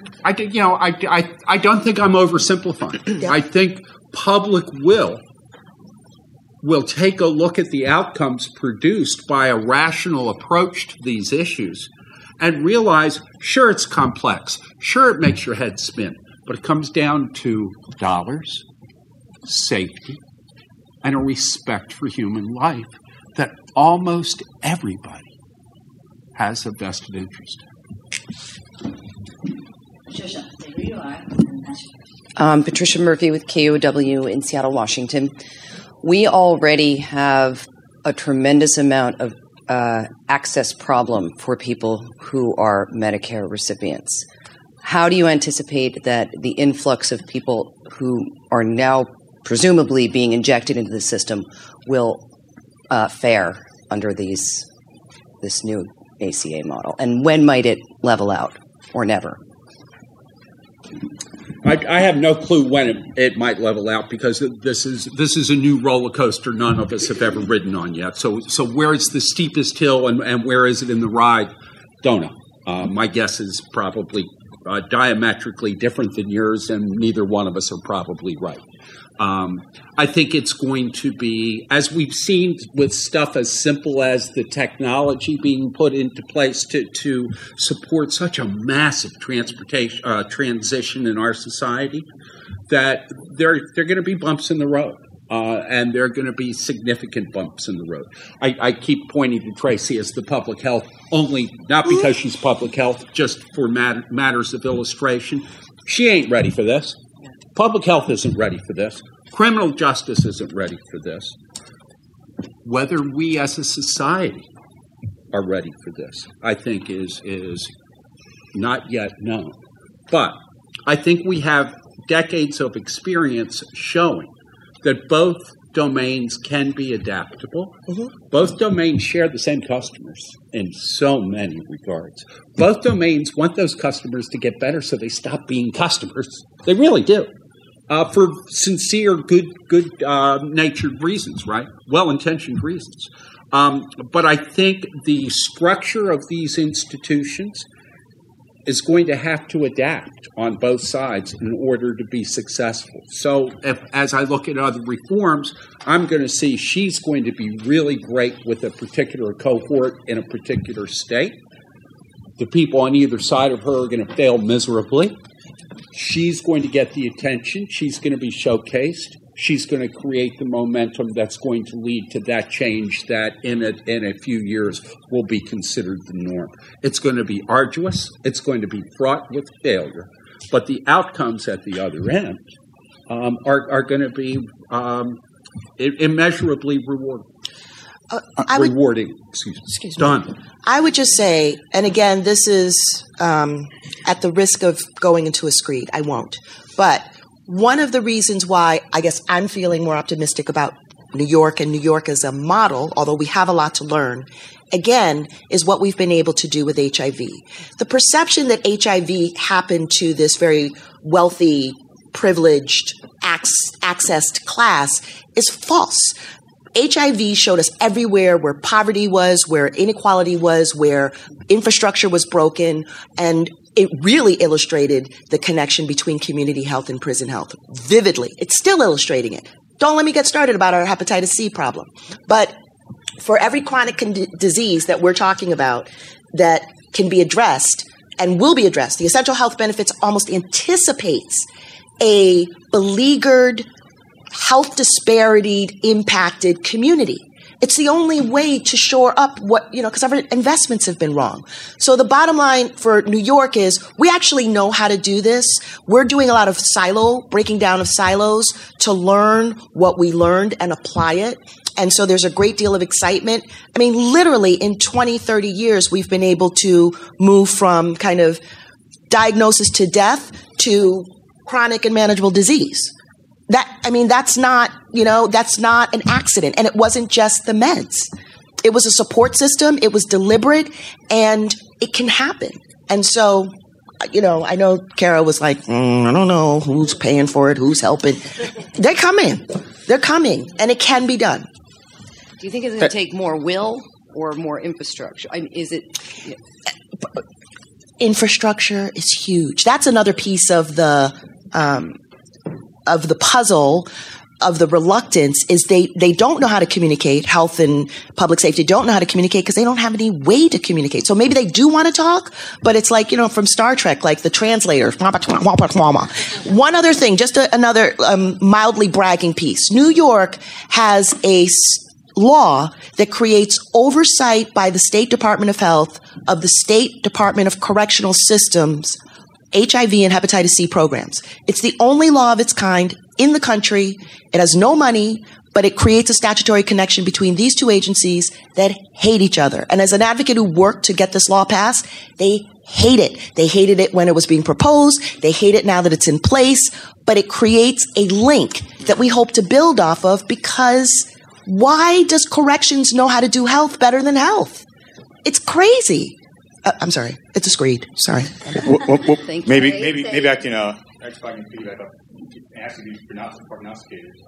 I don't think I'm oversimplifying.
Yeah.
I think public will take a look at the outcomes produced by a rational approach to these issues and realize, sure, it's complex. Sure, it makes your head spin. But it comes down to dollars, safety, and a respect for human life that almost everybody has a vested interest in.
Patricia, stay where you are.
Patricia Murphy with KOW in Seattle, Washington. We already have a tremendous amount of access problem for people who are Medicare recipients. How do you anticipate that the influx of people who are now presumably being injected into the system will fare under this new ACA model? And when might it level out, or never?
I have no clue when it might level out, because this is a new roller coaster none of us have ever ridden on yet. So where is the steepest hill and where is it in the ride? Don't know. My guess is probably diametrically different than yours, and neither one of us are probably right. I think it's going to be, as we've seen with stuff as simple as the technology being put into place to support such a massive transition in our society, that there are going to be bumps in the road. And there are going to be significant bumps in the road. I keep pointing to Tracy as the public health, only not because she's public health, just for matters of illustration. She ain't ready for this. Public health isn't ready for this. Criminal justice isn't ready for this. Whether we as a society are ready for this, I think is not yet known. But I think we have decades of experience showing that both domains can be adaptable. Mm-hmm. Both domains share the same customers in so many regards. Both domains want those customers to get better so they stop being customers. They really do. For sincere, good-natured reasons, right? Well-intentioned reasons. But I think the structure of these institutions is going to have to adapt on both sides in order to be successful. So as I look at other reforms, I'm going to see she's going to be really great with a particular cohort in a particular state. The people on either side of her are going to fail miserably. She's going to get the attention. She's going to be showcased. She's going to create the momentum that's going to lead to that change that in a few years will be considered the norm. It's going to be arduous. It's going to be fraught with failure. But the outcomes at the other end are going to be immeasurably rewarding. Rewarding. Excuse me. Done.
I would just say, and again, this is at the risk of going into a screed. I won't. But one of the reasons why I guess I'm feeling more optimistic about New York and New York as a model, although we have a lot to learn, again, is what we've been able to do with HIV. The perception that HIV happened to this very wealthy, privileged, accessed class is false. HIV showed us everywhere where poverty was, where inequality was, where infrastructure was broken, and it really illustrated the connection between community health and prison health vividly. It's still illustrating it. Don't let me get started about our hepatitis C problem. But for every chronic disease that we're talking about that can be addressed and will be addressed, the essential health benefits almost anticipates a beleaguered, health disparity impacted community. It's the only way to shore up what, because our investments have been wrong. So the bottom line for New York is we actually know how to do this. We're doing a lot of breaking down of silos to learn what we learned and apply it. And so there's a great deal of excitement. I mean, literally in 20, 30 years, we've been able to move from kind of diagnosis to death to chronic and manageable disease. That's not an accident. And it wasn't just the meds. It was a support system. It was deliberate, and it can happen. And so, I know Kara was like, I don't know who's paying for it, who's helping. They're coming, and it can be done.
Do you think it's going to take more will or more infrastructure? Is it?
infrastructure is huge. That's another piece of the puzzle of the reluctance is they don't know how to communicate. Health and public safety don't know how to communicate because they don't have any way to communicate. So maybe they do want to talk, but it's like, from Star Trek, like the translators. One other thing, just another mildly bragging piece. New York has a law that creates oversight by the State Department of Health of the State Department of Correctional Systems HIV and hepatitis C programs. It's the only law of its kind in the country. It has no money, but it creates a statutory connection between these two agencies that hate each other. And as an advocate who worked to get this law passed, they hate it. They hated it when it was being proposed. They hate it now that it's in place. But it creates a link that we hope to build off of, because why does corrections know how to do health better than health? It's crazy. I'm sorry. It's a screed. Sorry.
Maybe I can piggyback up and ask you these prognosticators.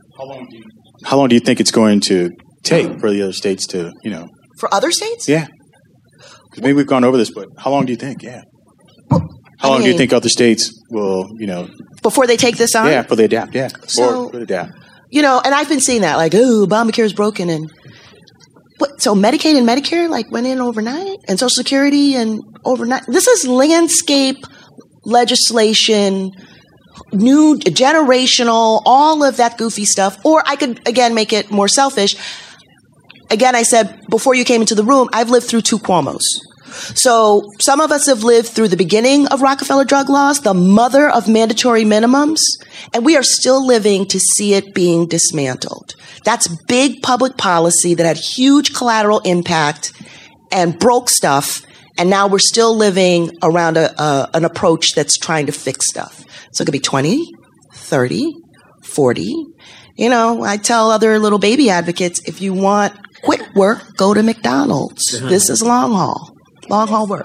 How long do you think it's going to take for the other states to,
For other states?
Yeah. Maybe we've gone over this, but how long do you think? Yeah. How long do you think other states will,
before they take this on?
Yeah, before they adapt. Yeah.
So,
before they adapt.
And I've been seeing that, like, Obamacare is broken, and so Medicaid and Medicare went in overnight, and Social Security and overnight. This is landscape legislation, new generational, all of that goofy stuff. Or I could again make it more selfish. Again, I said before you came into the room, I've lived through two Cuomos. So some of us have lived through the beginning of Rockefeller drug laws, the mother of mandatory minimums, and we are still living to see it being dismantled. That's big public policy that had huge collateral impact and broke stuff, and now we're still living around an approach that's trying to fix stuff. So it could be 20, 30, 40. I tell other little baby advocates, if you want quick work, go to McDonald's. This is long haul. Long haul work.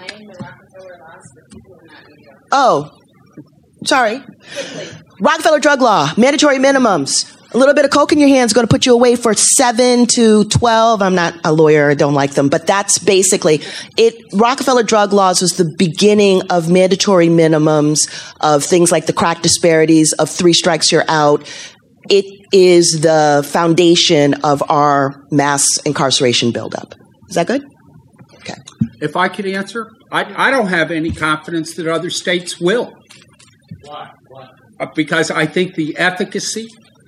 Oh, sorry. Rockefeller drug law, mandatory minimums. A little bit of coke in your hand is going to put you away for 7 to 12. I'm not a lawyer. I don't like them. But that's basically it. Rockefeller drug laws was the beginning of mandatory minimums, of things like the crack disparities, of 3 strikes, you're out. It is the foundation of our mass incarceration buildup. Is that good? Okay.
If I could answer, I don't have any confidence that other states will.
Why?
Because I think the efficacy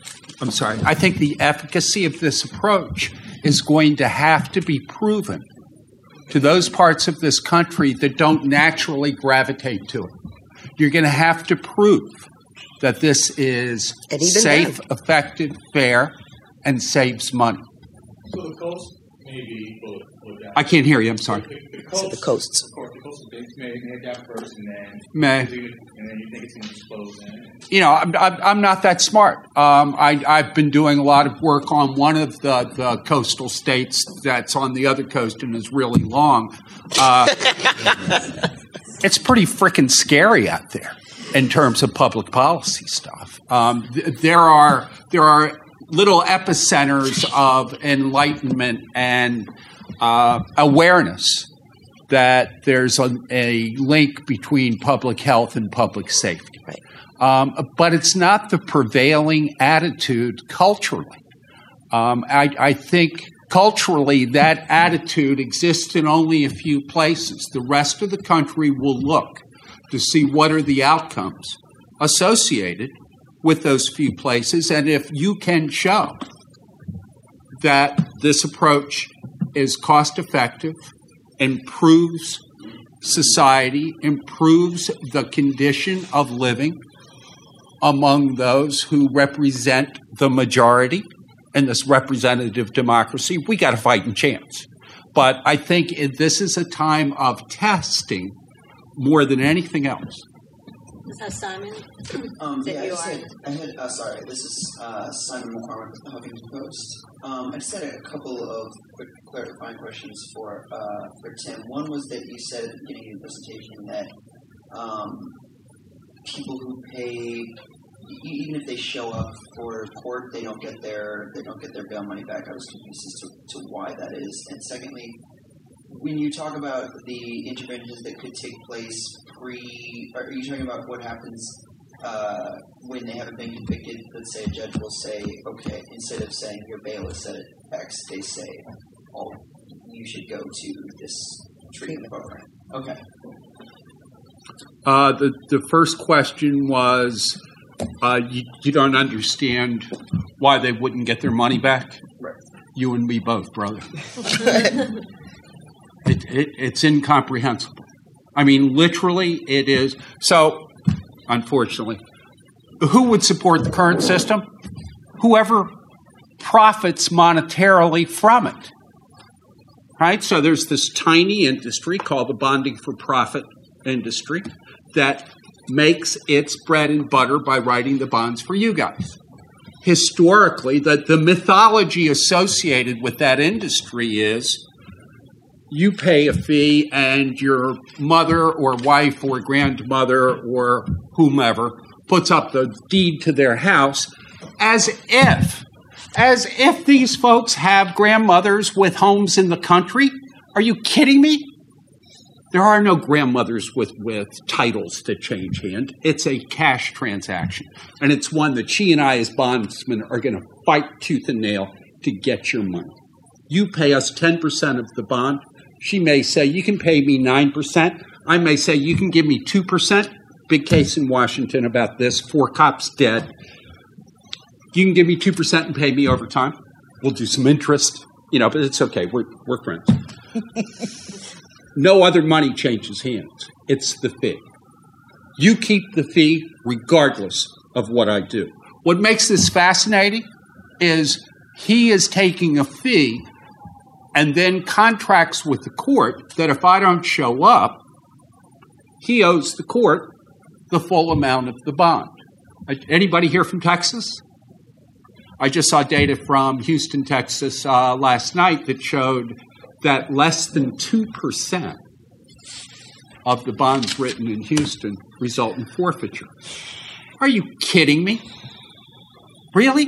of this approach is going to have to be proven to those parts of this country that don't naturally gravitate to it. You're going to have to prove that this is safe, effective, fair, and saves money.
So the coast maybe will adapt.
I can't hear you. I'm sorry.
The coasts.
Of course, the coastal states may adapt first, and then you think it's going to explode.
I'm not that smart. I've been doing a lot of work on one of the coastal states that's on the other coast and is really long. It's pretty freaking scary out there in terms of public policy stuff. There are little epicenters of enlightenment and awareness that there's a link between public health and public safety.
Right.
But it's not the prevailing attitude culturally. I think culturally that attitude exists in only a few places. The rest of the country will look to see what are the outcomes associated with those few places. And if you can show that this approach is cost effective, improves society, improves the condition of living among those who represent the majority in this representative democracy, we got a fighting chance. But I think this is a time of testing more than anything else.
Is that Simon?
Sorry, this is Simon McCormick with the Huffington Post. I just had a couple of quick clarifying questions for Tim. One was that you said at the beginning of the presentation that people who pay, even if they show up for court, they don't get their bail money back. I was confused as to why that is. And secondly, when you talk about the interventions that could take place are you talking about what happens when they haven't been convicted? Let's say a judge will say, okay, instead of saying your bail is set at X, they say, oh, you should go to this treatment program. Okay.
The first question was, you don't understand why they wouldn't get their money back?
Right.
You and me both, brother. It's incomprehensible. I mean, literally, it is. So, unfortunately, who would support the current system? Whoever profits monetarily from it. Right? So there's this tiny industry called the bonding for profit industry that makes its bread and butter by writing the bonds for you guys. Historically, the mythology associated with that industry is you pay a fee and your mother or wife or grandmother or whomever puts up the deed to their house as if these folks have grandmothers with homes in the country. Are you kidding me? There are no grandmothers with titles that change hand. It's a cash transaction. And it's one that she and I as bondsmen are going to fight tooth and nail to get your money. You pay us 10% of the bond. She may say, you can pay me 9%. I may say, you can give me 2%. Big case in Washington about this. 4 cops dead. You can give me 2% and pay me overtime. We'll do some interest. But it's okay. We're friends. No other money changes hands. It's the fee. You keep the fee regardless of what I do. What makes this fascinating is he is taking a fee and then contracts with the court that if I don't show up, he owes the court the full amount of the bond. Anybody here from Texas? I just saw data from Houston, Texas last night that showed that less than 2% of the bonds written in Houston result in forfeiture. Are you kidding me? Really?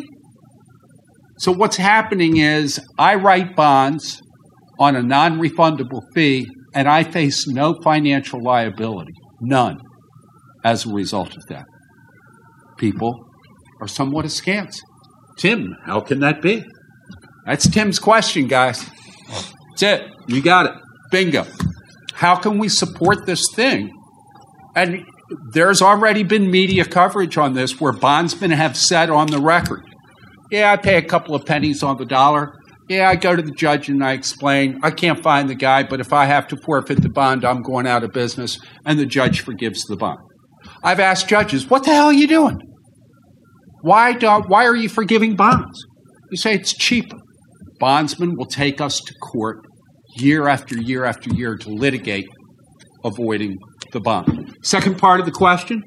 So what's happening is I write bonds on a non-refundable fee and I face no financial liability, none, as a result of that. People are somewhat askance. Tim, how can that be? That's Tim's question, guys. That's it. You got it. Bingo. How can we support this thing? And there's already been media coverage on this where bondsmen have said on the record, yeah, I pay a couple of pennies on the dollar. Yeah, I go to the judge and I explain, I can't find the guy, but if I have to forfeit the bond, I'm going out of business. And the judge forgives the bond. I've asked judges, what the hell are you doing? Why are you forgiving bonds? You say it's cheaper. Bondsmen will take us to court year after year after year to litigate avoiding the bond. Second part of the question,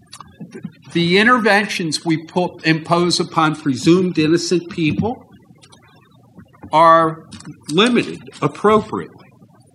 the interventions we impose upon presumed innocent people are limited appropriately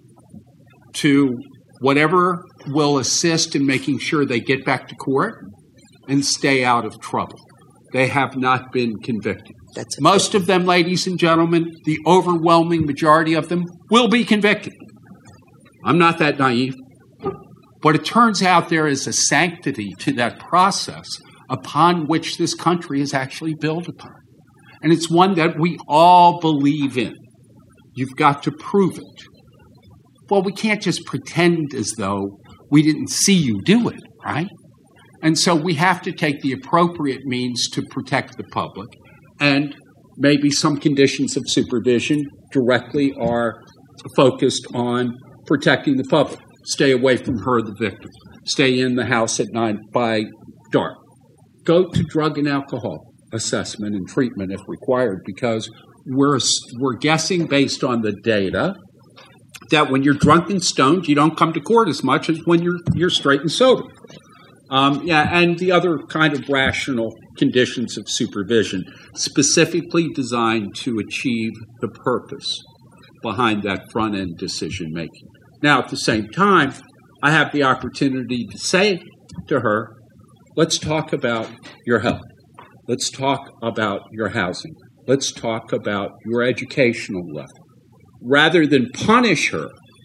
to whatever will assist in making sure they get back to court and stay out of trouble. They have not been convicted. Most of them, ladies and gentlemen, the overwhelming majority of them will be convicted. I'm not that naive. But it turns out there is a sanctity to that process upon which this country is actually built upon. And it's one that we all believe in. You've got to prove it. Well, we can't just pretend as though we didn't see you do it, right? And so we have to take the appropriate means to protect the public. And maybe some conditions of supervision directly are focused on protecting the public. Stay away from her, the victim. Stay in the house at night by dark. Go to drug and alcohol assessment and treatment if required, because we're guessing based on the data that when you're drunk and stoned, you don't come to court as much as when you're straight and sober. And the other kind of rational conditions of supervision, specifically designed to achieve the purpose behind that front-end decision-making. Now, at the same time, I have the opportunity to say to her, let's talk about your health. Let's talk about your housing. Let's talk about your educational level. Rather than punish her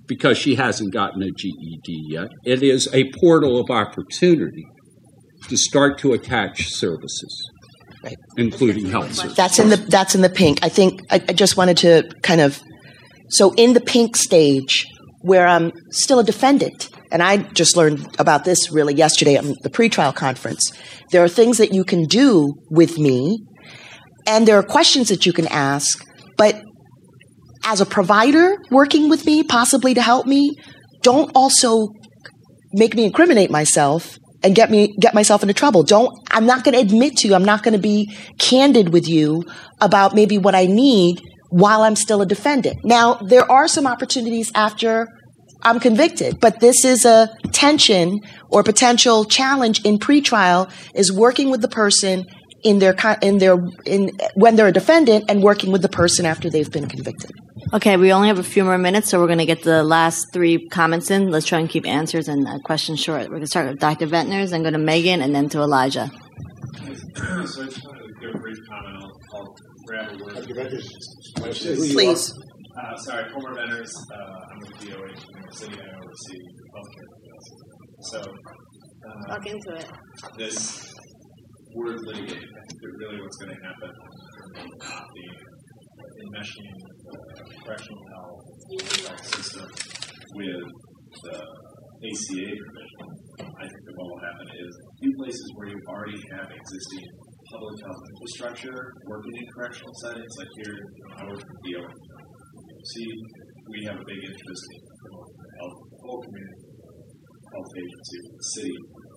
because she hasn't gotten a GED yet. It is a portal of opportunity to start to attach services,
right,
including health services.
That's in the pink. I think I just wanted to kind of, so in the pink stage where I'm still a defendant, and I just learned about this really yesterday at the pretrial conference. There are things that you can do with me, and there are questions that you can ask, but as a provider working with me, possibly to help me, don't also make me incriminate myself and get myself into trouble. I'm not going to admit to you, I'm not going to be candid with you about maybe what I need while I'm still a defendant. Now, there are some opportunities after I'm convicted, but this is a tension or potential challenge in pretrial is working with the person when they're a defendant and working with the person after they've been convicted.
Okay, we only have a few more minutes, so we're going to get the last 3 comments in. Let's try and keep answers and questions short. We're going to start with Dr. Ventners, then go to Megan, and then to Elijah.
So I just wanted to give a brief comment. I'll grab a word. Dr. Ventners,
please.
Sorry, Homer Ventners. I'm with DOH in New York City. I oversee healthcare. So,
talk into it.
This word litigate, I think that really what's going to happen in terms of the enmeshing correctional health system with the ACA provision. I think that what will happen is a few places where you already have existing public health infrastructure working in correctional settings, like here, I work for DOH. See, we have a big interest in promoting the health of the whole community, health agency of the city.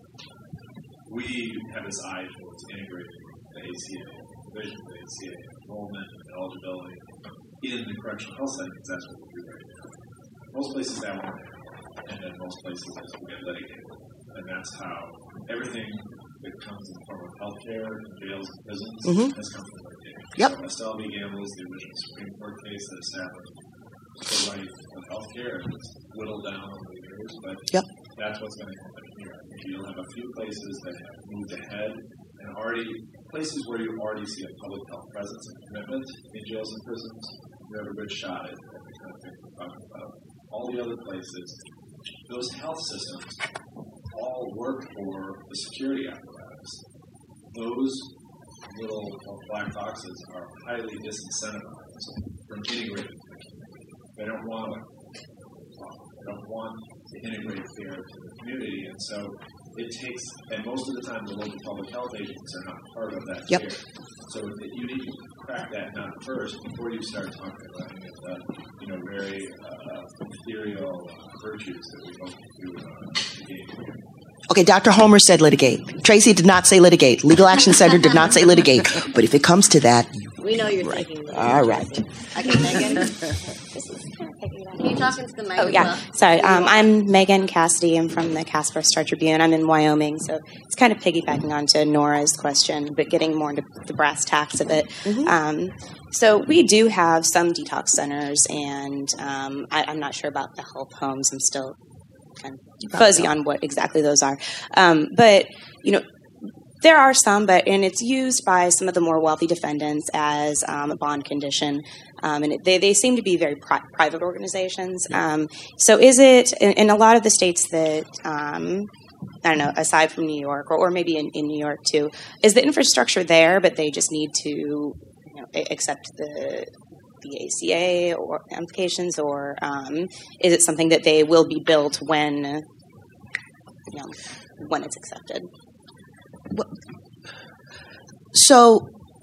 We have this eye towards integrating the ACA provision, the ACA enrollment and eligibility in the correctional health setting, because that's what we do right now. Most places that won't happen, and then most places this will get litigated. And that's how everything that comes in the form of healthcare, jails, and prisons has come from litigation.
Yep.
So Estelle v. Gamble is the original Supreme Court case that established the right of healthcare, and it's whittled down over the years, but that's what's going to happen here. You'll have a few places that have moved ahead and already places where you already see a public health presence and commitment in jails and prisons. You have a good shot at the kind of thing we're talking about. All the other places, those health systems all work for the security apparatus. Those little black boxes are highly disincentivized from integrating the community. They don't want to integrate care to the community, and so it takes, and most of the time the local public health agents are not part of that care. So you need to crack that nut first before you start talking about any of the very ethereal virtues that we hope to gain.
Okay, Dr. Homer said litigate. Tracy did not say litigate. Legal Action Center did not say litigate. But if it comes to that,
we know you're taking litigate.
All right.
Okay, Megan. Can you talk into the mic?
Oh, yeah. Sorry. I'm Megan Cassidy. I'm from the Casper Star Tribune. I'm in Wyoming, so it's kind of piggybacking onto Nora's question, but getting more into the brass tacks of it. So we do have some detox centers, and I'm not sure about the health homes. I'm still kind of fuzzy on what exactly those are. But, there are some, and it's used by some of the more wealthy defendants as a bond condition, and they seem to be very private organizations. So is it, in a lot of the states that, I don't know, aside from New York, or maybe in New York too, is the infrastructure there, but they just need to accept the ACA or implications, or is it something that they will be built when it's accepted?
So,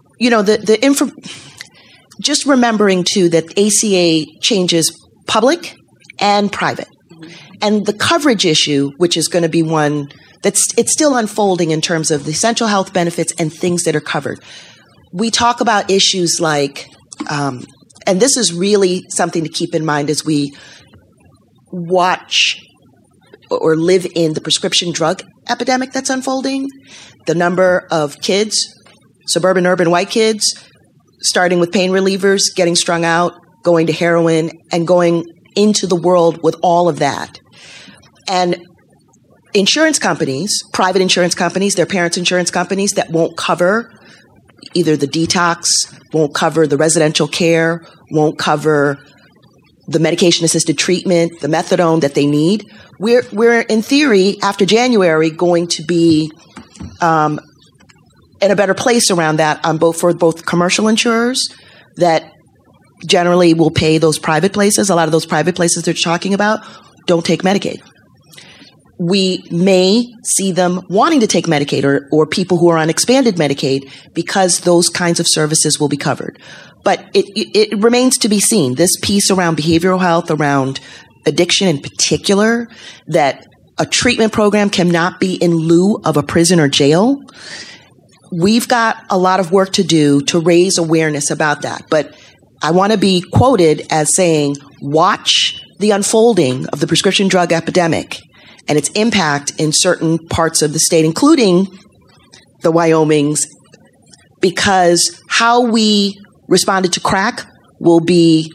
just remembering too that ACA changes public and private, and the coverage issue, which is going to be one it's still unfolding in terms of the essential health benefits and things that are covered. We talk about issues like, and this is really something to keep in mind as we watch or live in the prescription drug epidemic that's unfolding. The number of kids, suburban, urban, white kids, starting with pain relievers, getting strung out, going to heroin, and going into the world with all of that. And insurance companies, private insurance companies, their parents' insurance companies that won't cover either the detox, won't cover the residential care, won't cover the medication-assisted treatment, the methadone that they need. We're in theory, after January, going to be in a better place around that for both commercial insurers that generally will pay those private places. A lot of those private places they're talking about don't take Medicaid. We may see them wanting to take Medicaid or people who are on expanded Medicaid because those kinds of services will be covered. But it remains to be seen. This piece around behavioral health, around addiction in particular, that a treatment program cannot be in lieu of a prison or jail. We've got a lot of work to do to raise awareness about that. But I want to be quoted as saying, watch the unfolding of the prescription drug epidemic and its impact in certain parts of the state, including the Wyomings, because how we responded to crack will be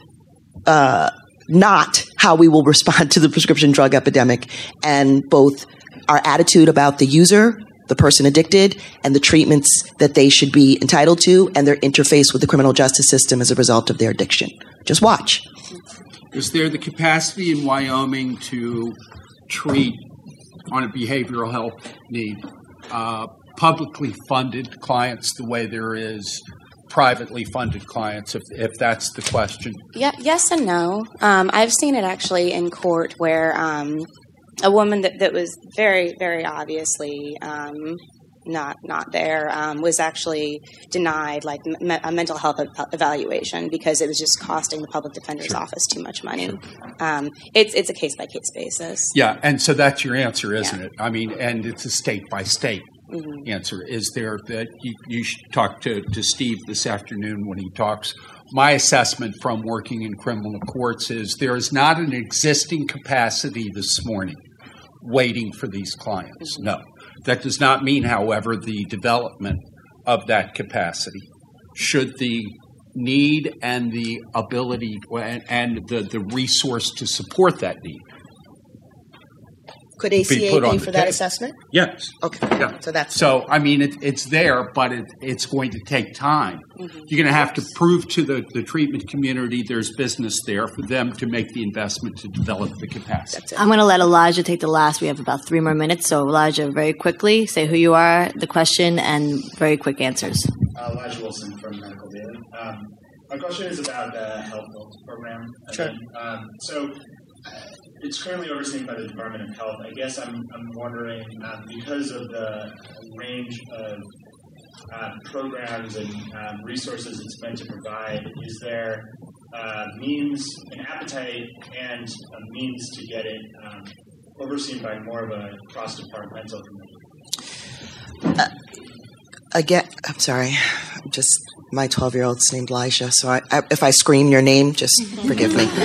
not how we will respond to the prescription drug epidemic, and both our attitude about the user, the person addicted, and the treatments that they should be entitled to, and their interface with the criminal justice system as a result of their addiction. Just watch.
Is there the capacity in Wyoming to treat, on a behavioral health need, publicly funded clients the way there is privately funded clients, if that's the question?
Yeah, yes and no. I've seen it actually in court where a woman that was very, very obviously not there was actually denied like a mental health evaluation because it was just costing the public defender's office too much money. It's a case by case basis.
Yeah, and so that's your answer, isn't it? I mean, and it's a state by state answer. Is there that you should talk to Steve this afternoon when he talks? My assessment from working in criminal courts is there is not an existing capacity this morning waiting for these clients. No. That does not mean, however, the development of that capacity. Should the need and the ability and the resource to support that need
could ACA pay for that assessment?
Yes.
Okay.
Yeah.
So
I mean, it's there, but it's going to take time. Mm-hmm. You're going to have to prove to the treatment community there's business there for them to make the investment to develop the capacity.
I'm going to let Elijah take the last. We have about 3 more minutes. So, Elijah, very quickly, say who you are, the question, and very quick answers.
Elijah Wilson from Medical Daily. My question is about the health program.
Sure.
It's currently overseen by the Department of Health. I guess I'm wondering, because of the range of programs and resources it's meant to provide, is there means, an appetite, and a means to get it overseen by more of a cross-departmental committee?
Again, I'm sorry. My 12-year-old's named Elijah, so if I scream your name, just forgive me.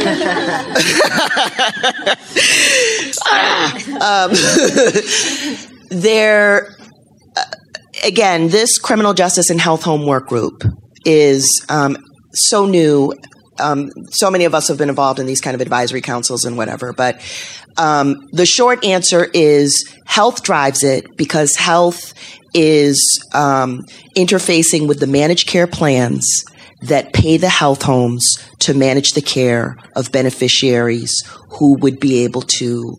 Again, this criminal justice and health home work group is so new. So many of us have been involved in these kind of advisory councils and whatever, but the short answer is health drives it because health is interfacing with the managed care plans that pay the health homes to manage the care of beneficiaries who would be able to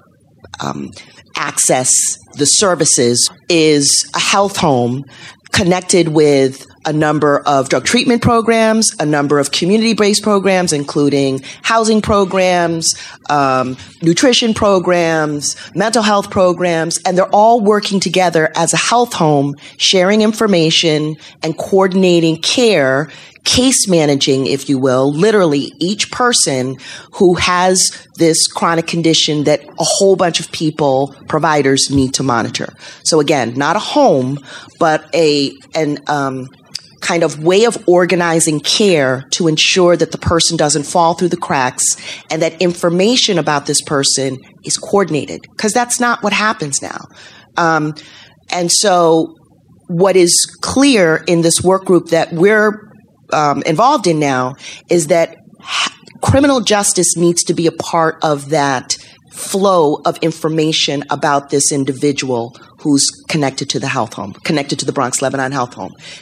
access the services. Is a health home connected with a number of drug treatment programs, a number of community-based programs, including housing programs, nutrition programs, mental health programs, and they're all working together as a health home, sharing information and coordinating care, case managing, if you will, literally each person who has this chronic condition that a whole bunch of people, providers, need to monitor. So again, not a home, but an kind of way of organizing care to ensure that the person doesn't fall through the cracks and that information about this person is coordinated, because that's not what happens now. And so what is clear in this work group that we're involved in now is that criminal justice needs to be a part of that flow of information about this individual who's connected to the health home, connected to the Bronx Lebanon Health Home.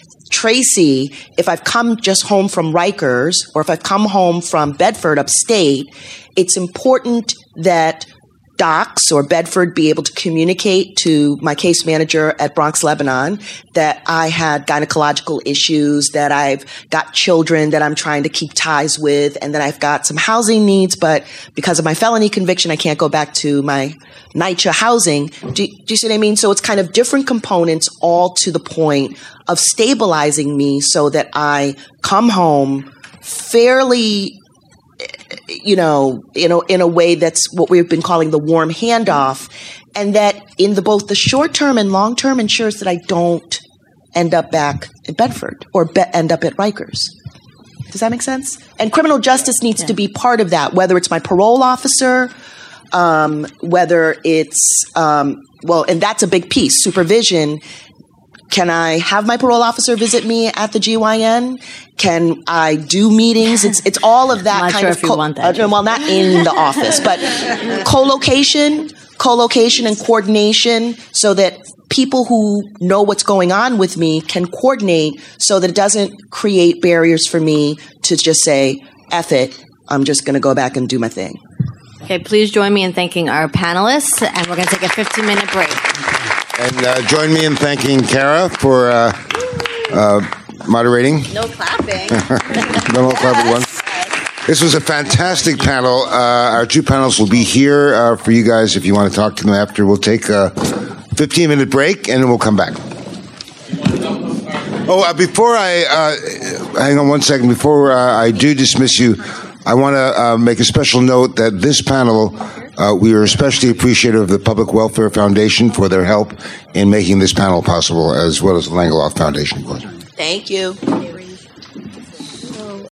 Tracy, if I've come just home from Rikers or if I've come home from Bedford upstate, it's important that docs or Bedford be able to communicate to my case manager at Bronx Lebanon that I had gynecological issues, that I've got children that I'm trying to keep ties with, and that I've got some housing needs, but because of my felony conviction, I can't go back to my NYCHA housing. Do you see what I mean? So it's kind of different components all to the point of stabilizing me so that I come home fairly, in a way that's what we've been calling the warm handoff, and that in both the short term and long term ensures that I don't end up back at Bedford or end up at Rikers. Does that make sense? And criminal justice needs to be part of that, whether it's my parole officer, whether it's, and that's a big piece, supervision. Can I have my parole officer visit me at the GYN? Can I do meetings? It's all of that kind of. Well, not in the office, but co-location and coordination, so that people who know what's going on with me can coordinate, so that it doesn't create barriers for me to just say, "F it, I'm just going to go back and do my thing."
Okay, please join me in thanking our panelists, and we're going to take a 15-minute break.
And join me in thanking Kara for moderating.
No clapping.
No clapping one. This was a fantastic panel. Our two panels will be here for you guys if you want to talk to them after. We'll take a 15-minute break, and then we'll come back. Before I hang on one second. Before I do dismiss you, I want to make a special note that this panel, we are especially appreciative of the Public Welfare Foundation for their help in making this panel possible, as well as the Langeloth Foundation.
Thank you.